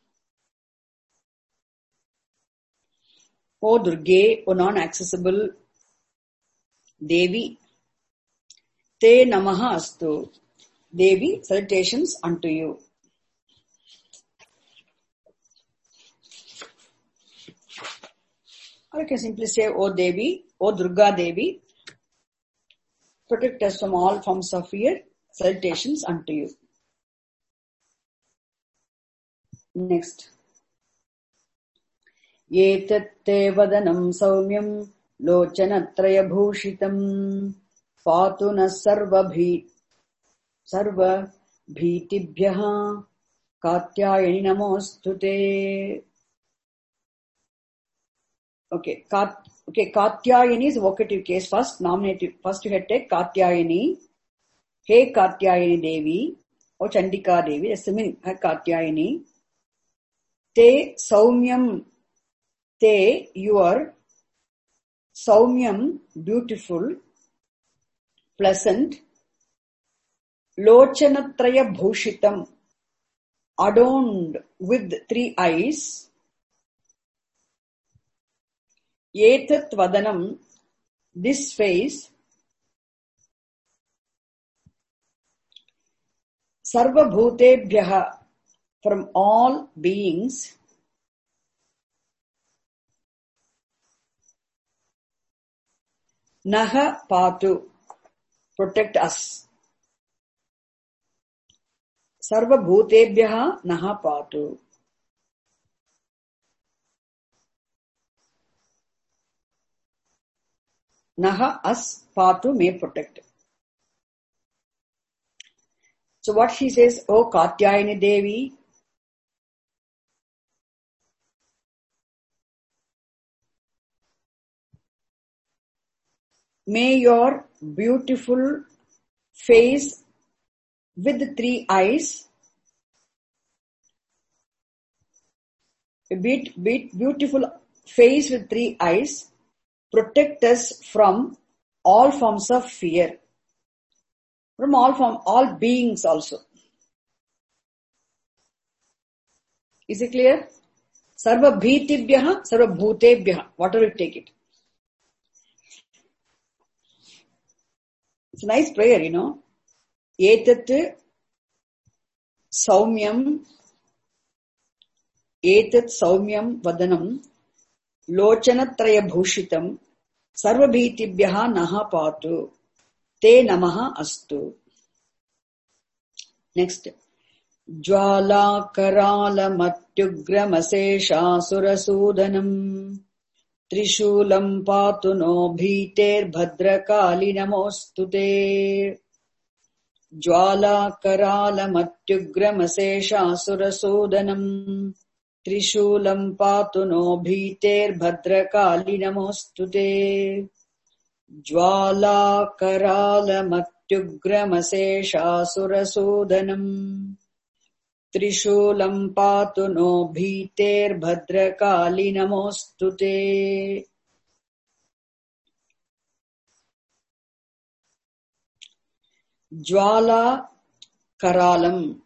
Oh, Durge, oh, non-accessible. Devi, Te Namaha Astu. Devi, salutations unto you. Or you can simply say, oh Devi, oh Durga Devi, protect us from all forms of fear. Salutations unto you. Next. Yetatte vadanam saumyam lochanatraya bhushitam patuna sarva bhi sarva bhitibhyaha Katyayani namostute. Okay, Kat, okay, Katyayani is a vocative case first, nominative. First you had to take Katyayani. Hey Katyayani Devi, or Chandika Devi, that's the meaning. Hey Katyayani. Te Saumyam, te, you are Saumyam, beautiful, pleasant, Lochanatraya Bhushitam, adorned with three eyes, Etat Vadanam, this face, Sarva Bhutebhyaha, from all beings, Naha Patu, protect us. Sarva Bhutebhyaha Naha Patu. Naha us Patu, may protect. So what she says, oh Katyayani Devi, may your beautiful face with three eyes, a bit, bit beautiful face with three eyes, protect us from all forms of fear, from all form, all beings also. Is it clear? Sarva bhitibhyaha, sarva bhutebhyaha, whatever you take it. It's a nice prayer, you know. Etat saumyam, etat saumyam vadanam, lochanatraya bhushitam, sarva bhitibhyaha naha patu, te namaha astu. Next. Jwala karala matyugramasesha surasudanam, Trishulam patu no bhiter bhadrakali namostute. Jwala karala matyugramasesha surasudanam, Trishulam patu no bhiter bhadrakali namostute. Jwala karala matyugramasesha surasudanam, Trishulam patu no bhiter bhadrakali namostute. Jwala karalam.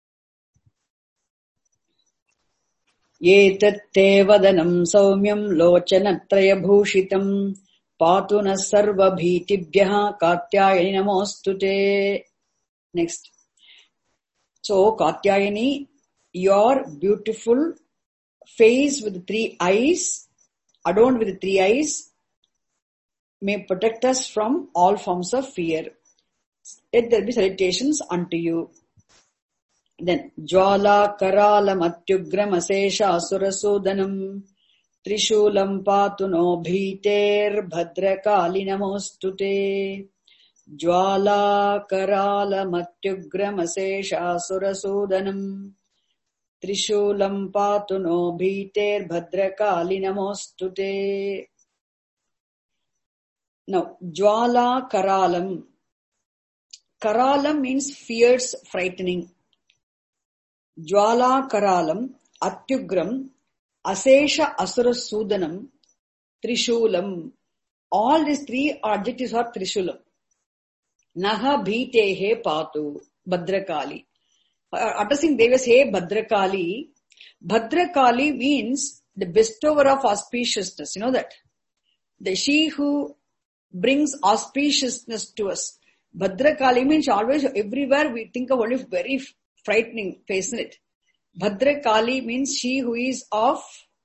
Yetatte vadanam saumyam lochanatraya bhushitam, patu na sarva bhitibhyaha katyayani namostute. Next. So, Katyayani, your beautiful face with three eyes, adorned with three eyes, may protect us from all forms of fear. Let there be salutations unto you. Then, Jwala Karala Matyugram Asesha Asurasudanam, Trishulam Patu no Bhiter Bhadrakali Namostute. Jwala karala matyugramasesha surasudanam, Trishulam patu no bhiter bhadrakali namostute. Now, Jwala karalam. Karalam means fierce, frightening. Jwala karalam, atyugram, asesha asurasudanam, Trishulam. All these three adjectives are Trishulam. Naha bhitehe patu, Bhadrakali. Addressing Devi as Hey Bhadrakali. Bhadrakali means the bestower of auspiciousness. You know that? The she who brings auspiciousness to us. Bhadrakali means always, everywhere we think of only very frightening face in it. Bhadrakali means she who is of,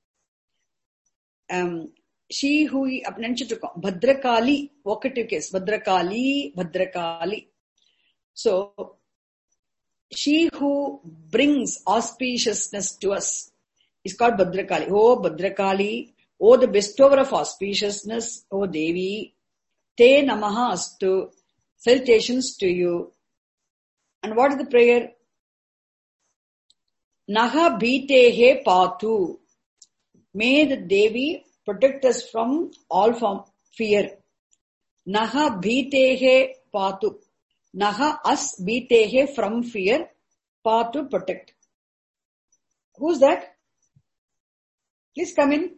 um, she who Bhadrakali, vocative case, Bhadrakali, Bhadrakali. So, she who brings auspiciousness to us is called Bhadrakali. Oh Bhadrakali, oh the bestower of auspiciousness, oh Devi, te namaha astu, salutations to you. And what is the prayer? Naha Bhitehe Patu. May the Devi protect us from all from fear. Naha Bhitehe Patu. Naha us Bhitehe from fear. Patu protect. Who's that? Please come in.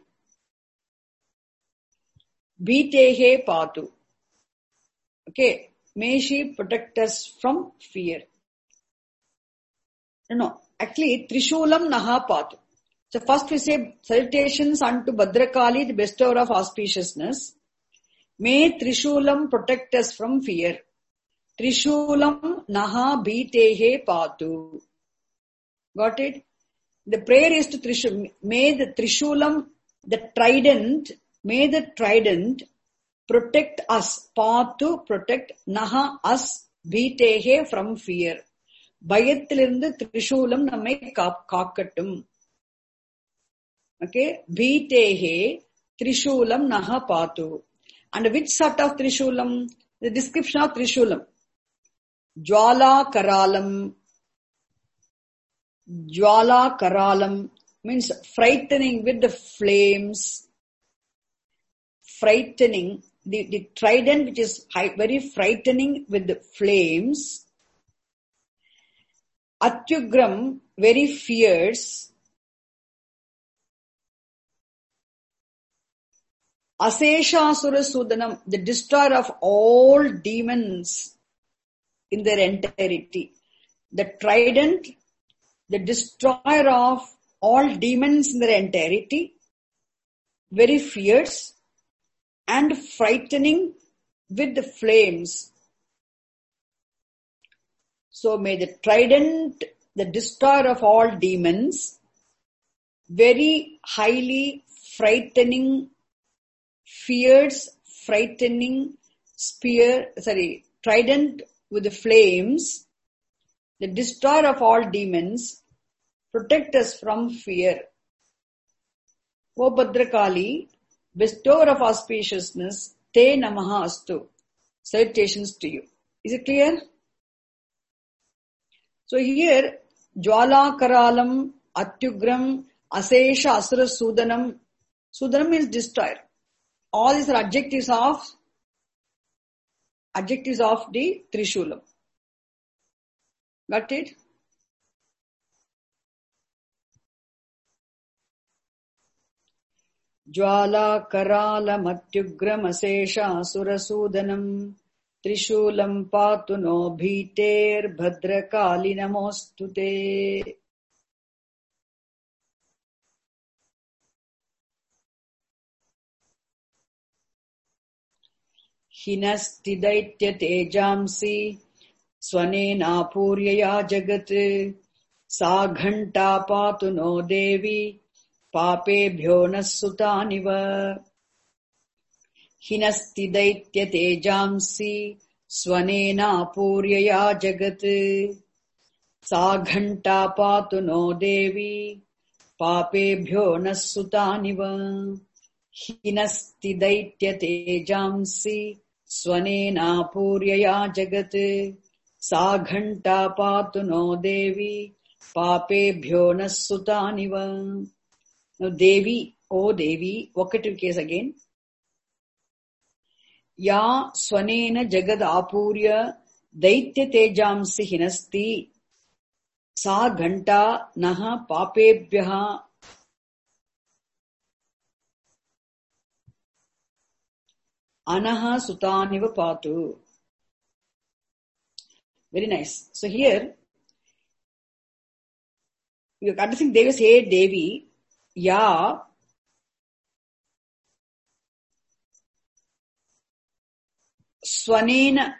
Bhitehe Patu. Okay. May she protect us from fear. No, no. Actually, Trishulam Naha Patu. So first we say salutations unto Bhadrakali, the bestower of auspiciousness. May Trishulam protect us from fear. Trishulam Naha Bhitehe Patu. Got it? The prayer is to Trishulam. May the Trishulam, the trident, may the trident protect us. Patu protect Naha us Bhitehe from fear. Bayathilirundu Trishulam nammai kaakattum. Okay, Bhitehe Trishulam Naha Patu. And which sort of Trishulam? The description of Trishulam. Jwala Karalam. Jwala Karalam means frightening with the flames. Frightening. The, the trident which is high, very frightening with the flames. Atyugram, very fierce. Aseshasura Sudanam, the destroyer of all demons in their entirety. The trident, the destroyer of all demons in their entirety, very fierce and frightening with the flames. So may the trident, the destroyer of all demons, very highly frightening, fierce, frightening spear, sorry, trident with the flames, the destroyer of all demons, protect us from fear. O Bhadrakali, bestower of auspiciousness, Te Namaha Astu. Salutations to you. Is it clear? So here, Jwala Karalam, Atyugram, Asesha Asura Sudanam. Sudanam means destroyer. All these are adjectives of adjectives of the Trishulam. Got it? Jwala Karalam Atyugram Asesha Asura Sudanam Trishulam Patu no Bhiter Bhadrakali Namostute. Hinasti Daitya Tejamsi Swanena Puryaya Jagat Sa Ghanta Patu no Devi Pape Bhyonasutaniva. Hinasti Daitya Tejamsi Swanena Puryaya Jagat Sa Ghanta Patu no Devi Pape Bhyonasutaniva. Hinasti Daitya Tejamsi Swanena Puryaya Jagat Sa Ghanta Patu no Devi Pape Bhyonasutaniva. Now Devi, O Devi, vocative case again. Ya Swanena Jagad Apurya Daitya Tejamsi Hinasti Sa Ghanta Naha Papebhyaha Anaha Sutaniva Patu. Very nice. So here, you got to think Devi, hey Devi, Ya Swanena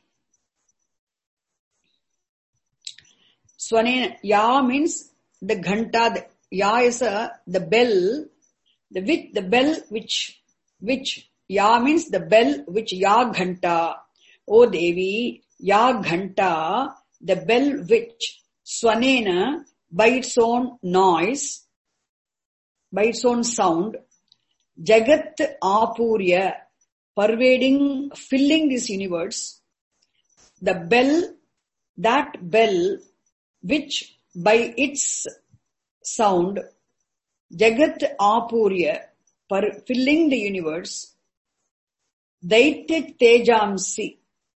Swanena, Ya means the ghanta, the, Ya is a, the bell, the with the bell which, which, Ya means the bell which Ya ghanta. O Devi, Ya ghanta, the bell which Swanena, by its own noise, by its own sound, Jagat Apurya, pervading, filling this universe, the bell, that bell which by its sound, Jagat Apurya, filling the universe, Daitya Tejamsi,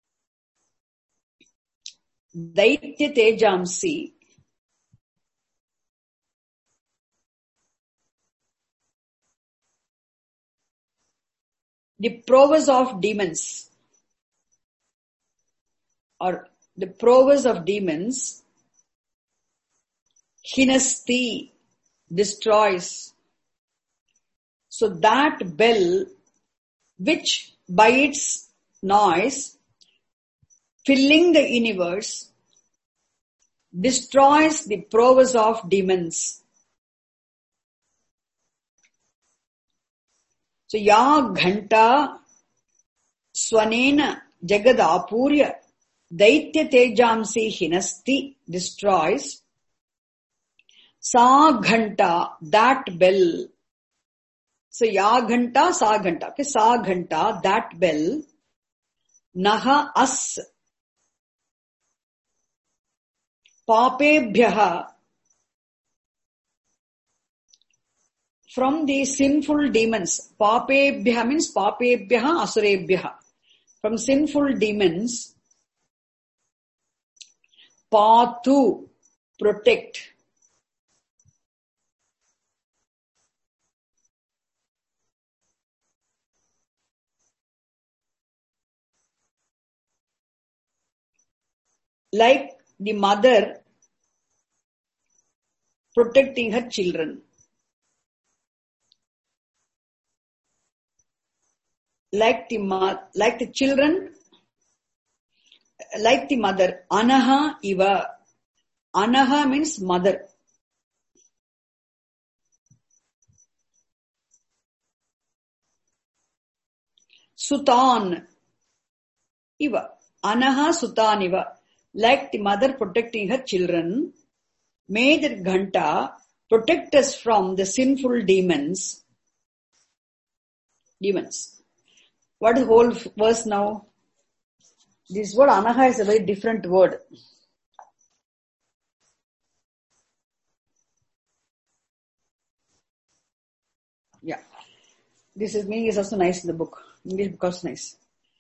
Daitya Tejamsi, the prowess of demons, or the prowess of demons, Hinasti, destroys. So that bell, which by its noise, filling the universe, destroys the prowess of demons. So ya ghanta swanena jagad apurya daitya tejamsi hinasti, destroys. Sa ghanta, that bell. So ya ghanta, sa ghanta. Okay, sa ghanta, that bell. Naha as papebhyaha, from the sinful demons. Papebhyaha means papebhyaha asurebhyaha. From sinful demons. Patu, protect. Like the mother protecting her children. Like the like the children, like the mother. Anaha iva. Anaha means mother. Sutan iva. Anaha sutan iva. Like the mother protecting her children, may the ghanta protect us from the sinful demons. Demons. What is the whole verse now? This word anaha is a very different word. Yeah. This is meaning is also nice in the book. English book also nice.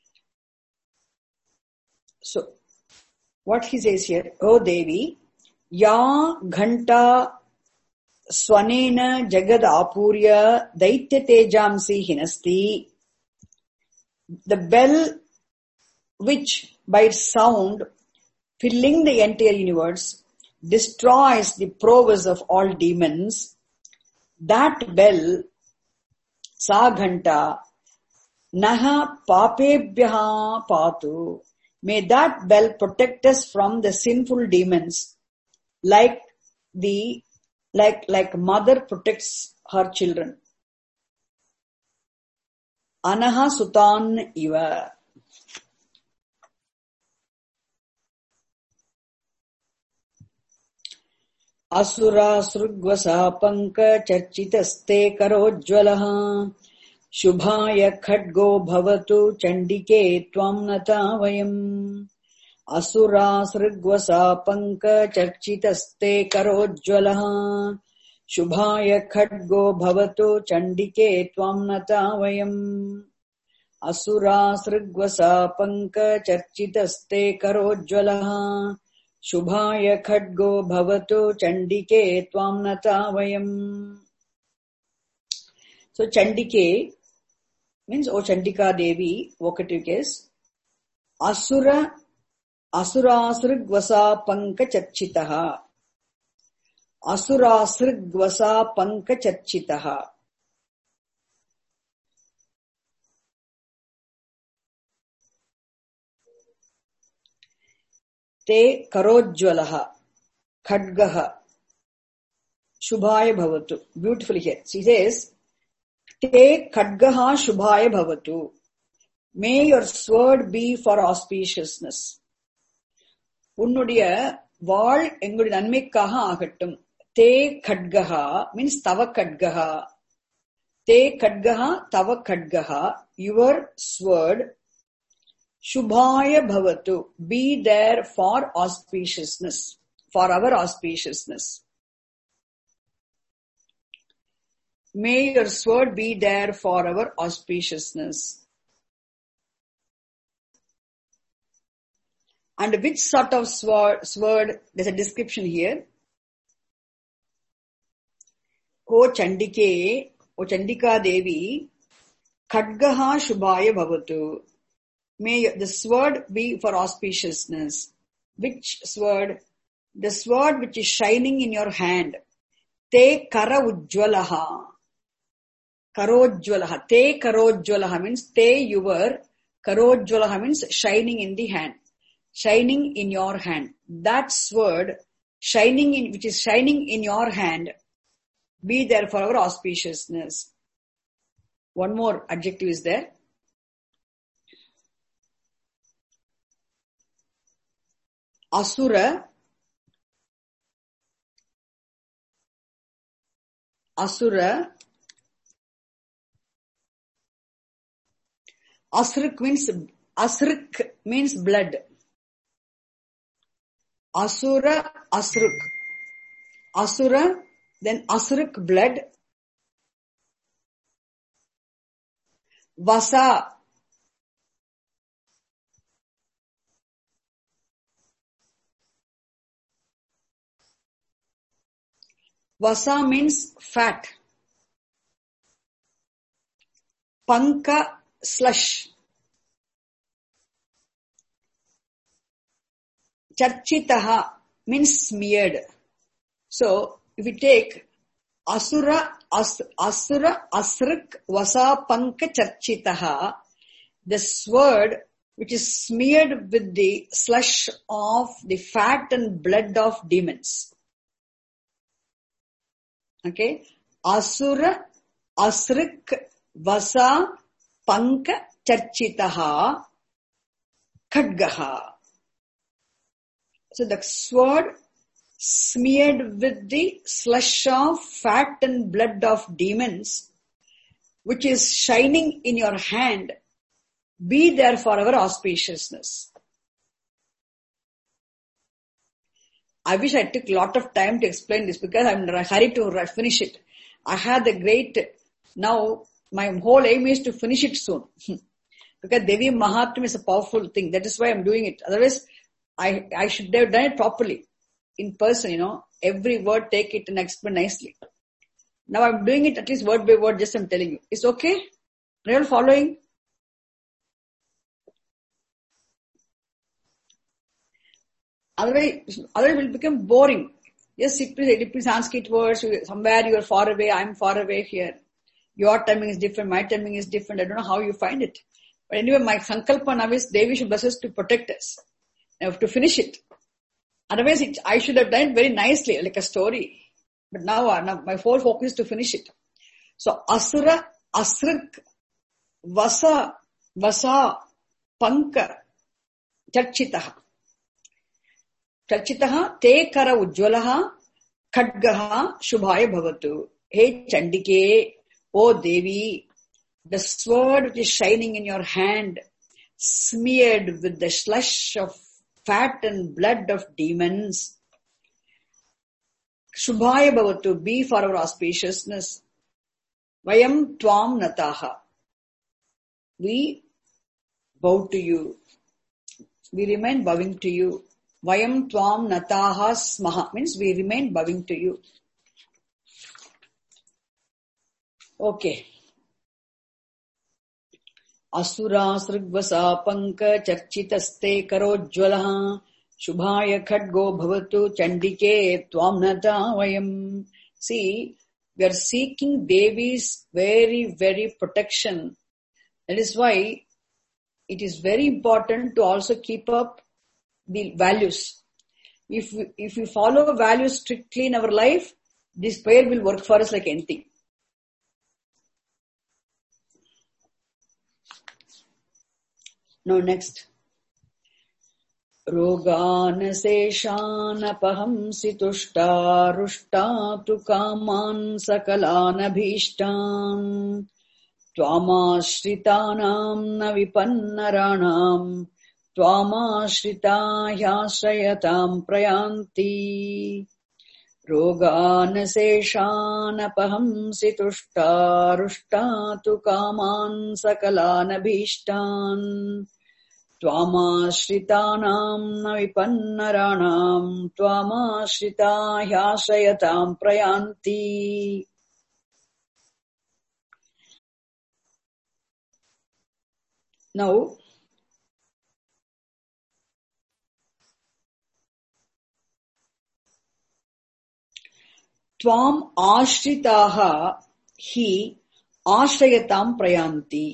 So, what he says here, O Devi, ya ghanta swanena jagad apurya daitya tejamsi hinasti, the bell which by its sound, filling the entire universe, destroys the prowess of all demons, that bell, sa ghanta, naha papebhyaha patu, may that bell protect us from the sinful demons, like the like like mother protects her children. Anaha sutan iva. Asura srugvasa panka charchitaste karojjalaha Shubhaya khadgo bhavatu chandike tvam nata vayam. Asura srigvasa panka charchitaste karojjalaha. Shubhaya khadgo bhavatu chandike tvam nata vayam. Asura srigvasa panka charchitaste karojjalaha. Shubhaya khadgo bhavatu chandike tvam nata vayam. So Chandike means, O Chandika Devi, vocative case. Asura, Asurasrigvasa panka charchitaha. Asurasrigvasa panka charchitaha. Te karojjalaha, khadgaha, shubhaya bhavatu. Beautifully here. She says, Te khadgaha shubhaya bhavatu. May your sword be for auspiciousness. Unnudiya vaal enguடைய நன்மைக்காக ஆகட்டும். Te khadgaha means tava khadgaha. Te khadgaha tava khadgaha. Your sword. Shubhaya bhavatu. Be there for auspiciousness. For our auspiciousness. May your sword be there for our auspiciousness. And which sort of sword, sword, there's a description here. O Chandike, O Chandika Devi, Khadgaha Shubhaya Bhavatu. May the sword be for auspiciousness. Which sword? The sword which is shining in your hand. Te kara ujjwalaha. Karojjwalaha. Te karojjwalaha means te your. Karojjwalaha means shining in the hand. Shining in your hand. That sword, shining in, which is shining in your hand, be there for our auspiciousness. One more adjective is there. Asura. Asura. Asrik means, Asrik means blood. Asura, Asruk. Asura, then Asruk blood. Vasa. Vasa means fat. Panka, slush. Charchitaha means smeared. So, if we take Asura, as, Asura, Asrik, Vasa, Panka, Charchitaha, the sword which is smeared with the slush of the fat and blood of demons. Okay? Asura, Asrik, Vasa, Panka, Charchitaha, Khadgaha. So the sword smeared with the slush of fat and blood of demons, which is shining in your hand, be there for our auspiciousness. I wish I took a lot of time to explain this because I'm in a hurry to finish it. I had the great, now my whole aim is to finish it soon. Because Devi Mahatmya is a powerful thing. That is why I'm doing it. Otherwise, I, I should have done it properly. In person, you know, every word take it and explain nicely. Now I'm doing it at least word by word, just I'm telling you. It's okay? Are you all following? Otherwise, otherwise it will become boring. Yes, it will Sanskrit words, somewhere you are far away, I'm far away here. Your timing is different, my timing is different. I don't know how you find it. But anyway, my sankalpa now is Devi should bless us to protect us. I have to finish it. Otherwise, it, I should have done it very nicely, like a story. But now, uh, now my whole focus is to finish it. So, Asura, Asrik, Vasa, Vasa, Panka, Charchitaha. Charchitaha, Te Kara Ujjwalaha, Khadgaha, Shubhaya Bhavatu. Hey Chandike, O Devi, the sword which is shining in your hand, smeared with the slush of fat and blood of demons. Shubhaya Bhavatu, be for our auspiciousness. Vayam Tvam Nataha. We bow to you. We remain bowing to you. Vayam Tvam Nataha Smaha means we remain bowing to you. Okay. Asura Srigvasa Panka Charchitaste Karojjwalaha Shubhaya Khadgo Bhavatu Chandike Tvamnata Vayam. See, we are seeking Devi's very, very protection. That is why it is very important to also keep up the values. If we, if we follow values strictly in our life, this prayer will work for us like anything. Now next. Roganaseshanapaham tushta rushta tu kaman sakalanabhishtam tvamashritanam navipannaranam tvamashritahyasayatam prayanti. रोगानशेषानपहंसि तुष्टा तु कामान् सकलानभीष्टान् त्वामाश्रितानाम् न विपन्नराणाम् त्वामाश्रिता ह्याश्रयताम् प्रयान्ति. Now, Tvam ashritaha hi ashrayatam prayanti.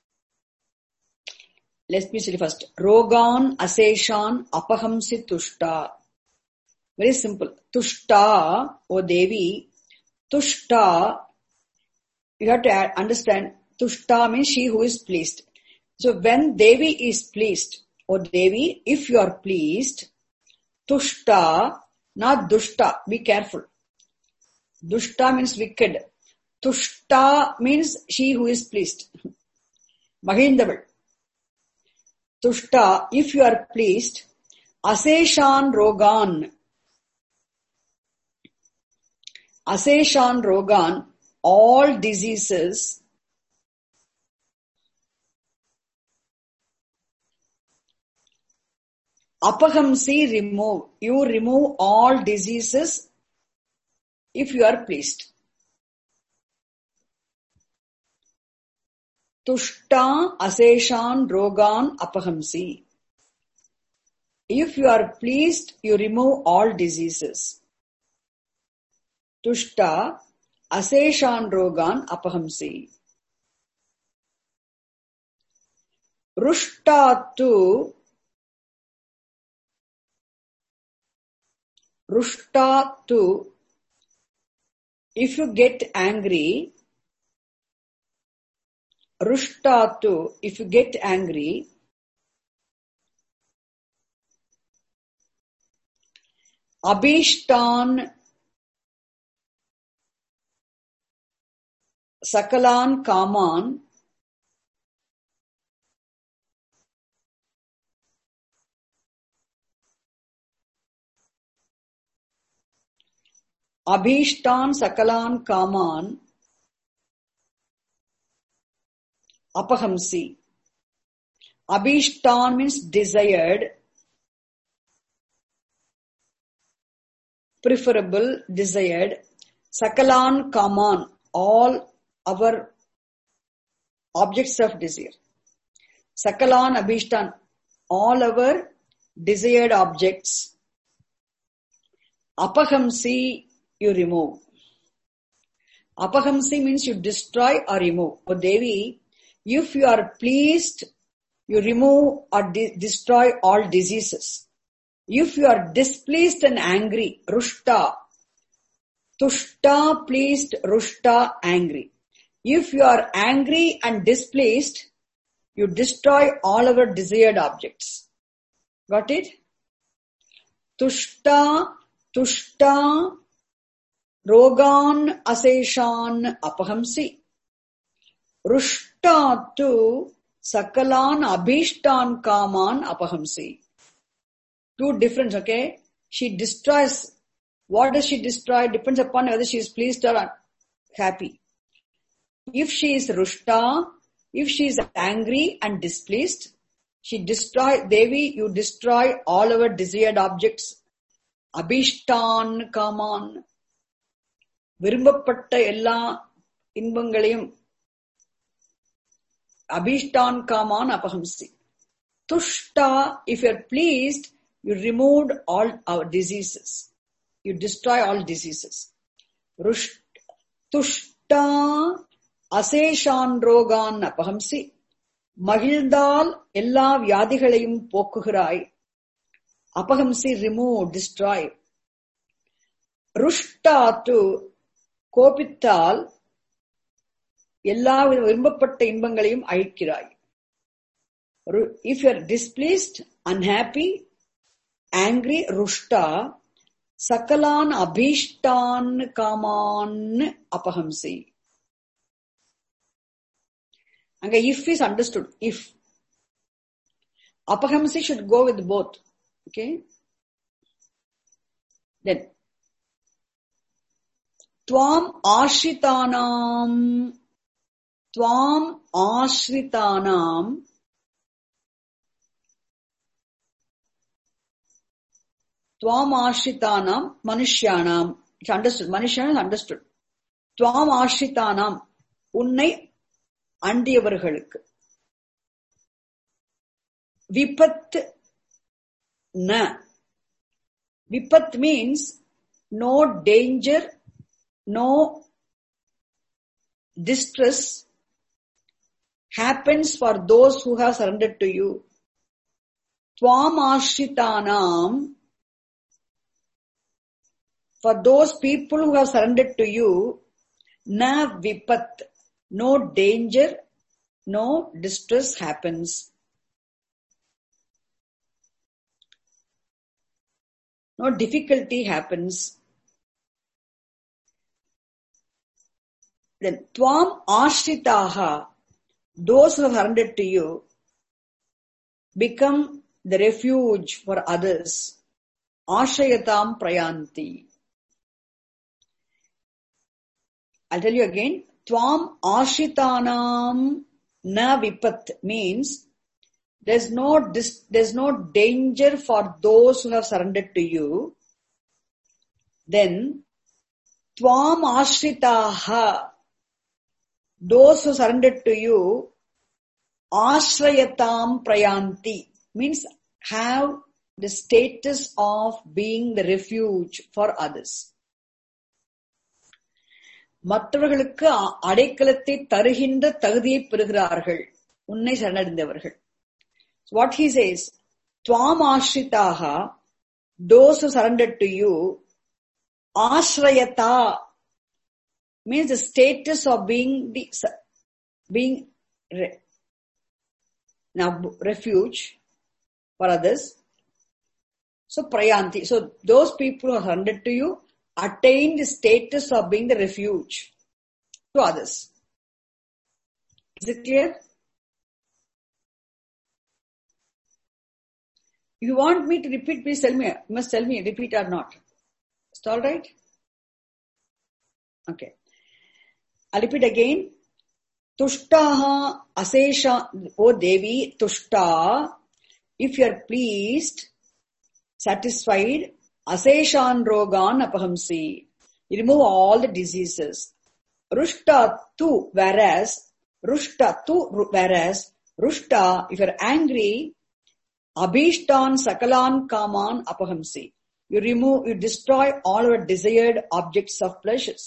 Let's be silly first. Rogan aseshan apahamsi tushta. Very simple. Tushta, O Devi, tushta, you have to understand, tushta means she who is pleased. So when Devi is pleased, O Devi, if you are pleased, tushta, not dushta, be careful. Dushta means wicked. Tushta means she who is pleased. Mahindaval. Tushta, if you are pleased, aseshan rogan. Aseshan rogan, all diseases, apahamsi remove. You remove all diseases if you are pleased. Tushta aseshan rogan apahamsi. If you are pleased, you remove all diseases. Tushta aseshan rogan apahamsi. Rushtatu Rushtatu, if you get angry, Rushtatu, if you get angry, Abhishtan Sakalan Kaman, Abhishtan Sakalan Kaman Apahamsi. Abhishtan means desired, preferable, desired. Sakalan Kaman, all our objects of desire. Sakalan Abhishtan, all our desired objects. Apahamsi, you remove. Apahamsi means you destroy or remove. O Devi, if you are pleased, you remove or de- destroy all diseases. If you are displeased and angry, rushta, tushta, pleased, rushta, angry. If you are angry and displeased, you destroy all our desired objects. Got it? Tushta, tushta, rogan aseshan apahamsi. Rushta tu sakalan abhishtan kaman apahamsi. Two different, okay? She destroys. What does she destroy? Depends upon whether she is pleased or happy. If she is rushta, if she is angry and displeased, she destroy, Devi, you destroy all our desired objects. Abhishtan kaman. விரும்பப்பட்ட எல்லா இன்பங்களையும் Abhishtan kaman apahamsi. Tushta, if you are pleased, you removed all our diseases. You destroy all diseases. Rush, tushta aseshan rogan apahamsi. மகிழ்ந்தால் எல்லா வியாதிகளையும் போக்குகிறாய். Apahamsi, remove, destroy. Rushtatu, கோபித்தால் எல்லா விரும்பப்பட்ட இன்பங்களையும் அழிக்கிறாய். If you are displeased, unhappy, angry, rushta, sakalan abhishtan kaman apahamsi. And if is understood, if. Apahamsi should go with both. Okay? Then, Tvam ashritanam, tvam ashritanam, tvam ashritanam, manushyanam. It's understood. Manushyanam is understood. Tvam ashritanam, உன்னை அண்டியவர்களுக்கு. Vipat na. Vipat means no danger, no distress happens for those who have surrendered to you. Tvam ashritanam, for those people who have surrendered to you, na vipat, no danger, no distress happens. No difficulty happens. Then, tvam ashritaha, those who have surrendered to you, become the refuge for others. Ashrayatam prayanti. I'll tell you again. Tvam ashritanam na vipat means There's no dis- there's no danger for those who have surrendered to you. Then, tvam ashritaha, those who surrendered to you, ashrayatam prayanti, means have the status of being the refuge for others. மற்றவர்களுக்கு அடைக்கலத்தை தருகின்ற தகுதியை பெறுகிறார்கள் உன்னை சரணடைந்தவர்கள். So what he says, Tvam ashritaha, those who surrendered to you, ashrayata means the status of being the being now refuge for others. So prayanti, so those people who are surrendered to you attain the status of being the refuge to others. Is it clear? If you want me to repeat, please tell me. You must tell me, repeat or not. It's all right? Okay. I'll repeat again. Tushtaha asesha, O Devi, tushta, if you are pleased, satisfied, aseshan rogan apahamsi, you remove all the diseases. Rushta tu, whereas, rushta tu, whereas, rushta, if you are angry, Abhishtan sakalan kaman apahamsi. You remove, you destroy all our desired objects of pleasures.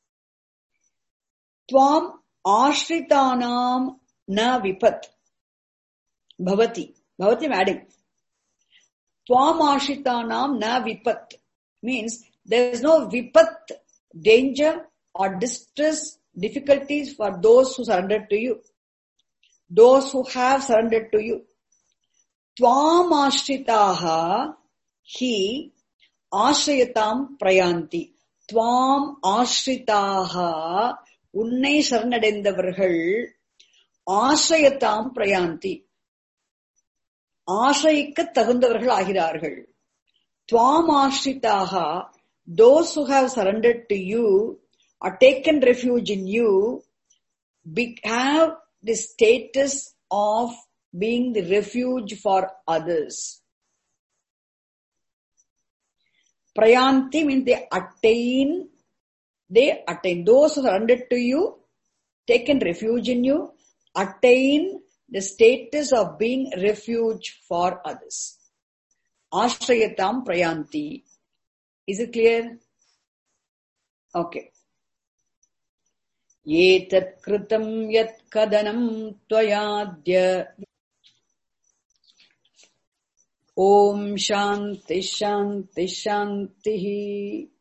Tvam ashritanam na vipat. Bhavati. Bhavati I'm adding. Tvam ashritanam na vipat means there is no vipat, danger or distress, difficulties for those who surrendered to you. Those who have surrendered to you. Tvam ashritaha hi ashrayatam prayanti. Tvam ashritaha உன்னை சரணடைந்தவர்கள் ஆசிரயத்தாம் பிரயாந்தி ஆசிரயிக்க தகுந்தவர்கள் ஆகிறார்கள். Tvam ashritaha, those who have surrendered to you or taken refuge in you have the status of being the refuge for others. Prayanti means they attain, they attain. Those who surrendered to you, taken refuge in you, attain the status of being refuge for others. Ashrayatam prayanti. Is it clear? Okay. Yetat kritam yat kadanam tvayadya. Om Shanti Shanti Shanti.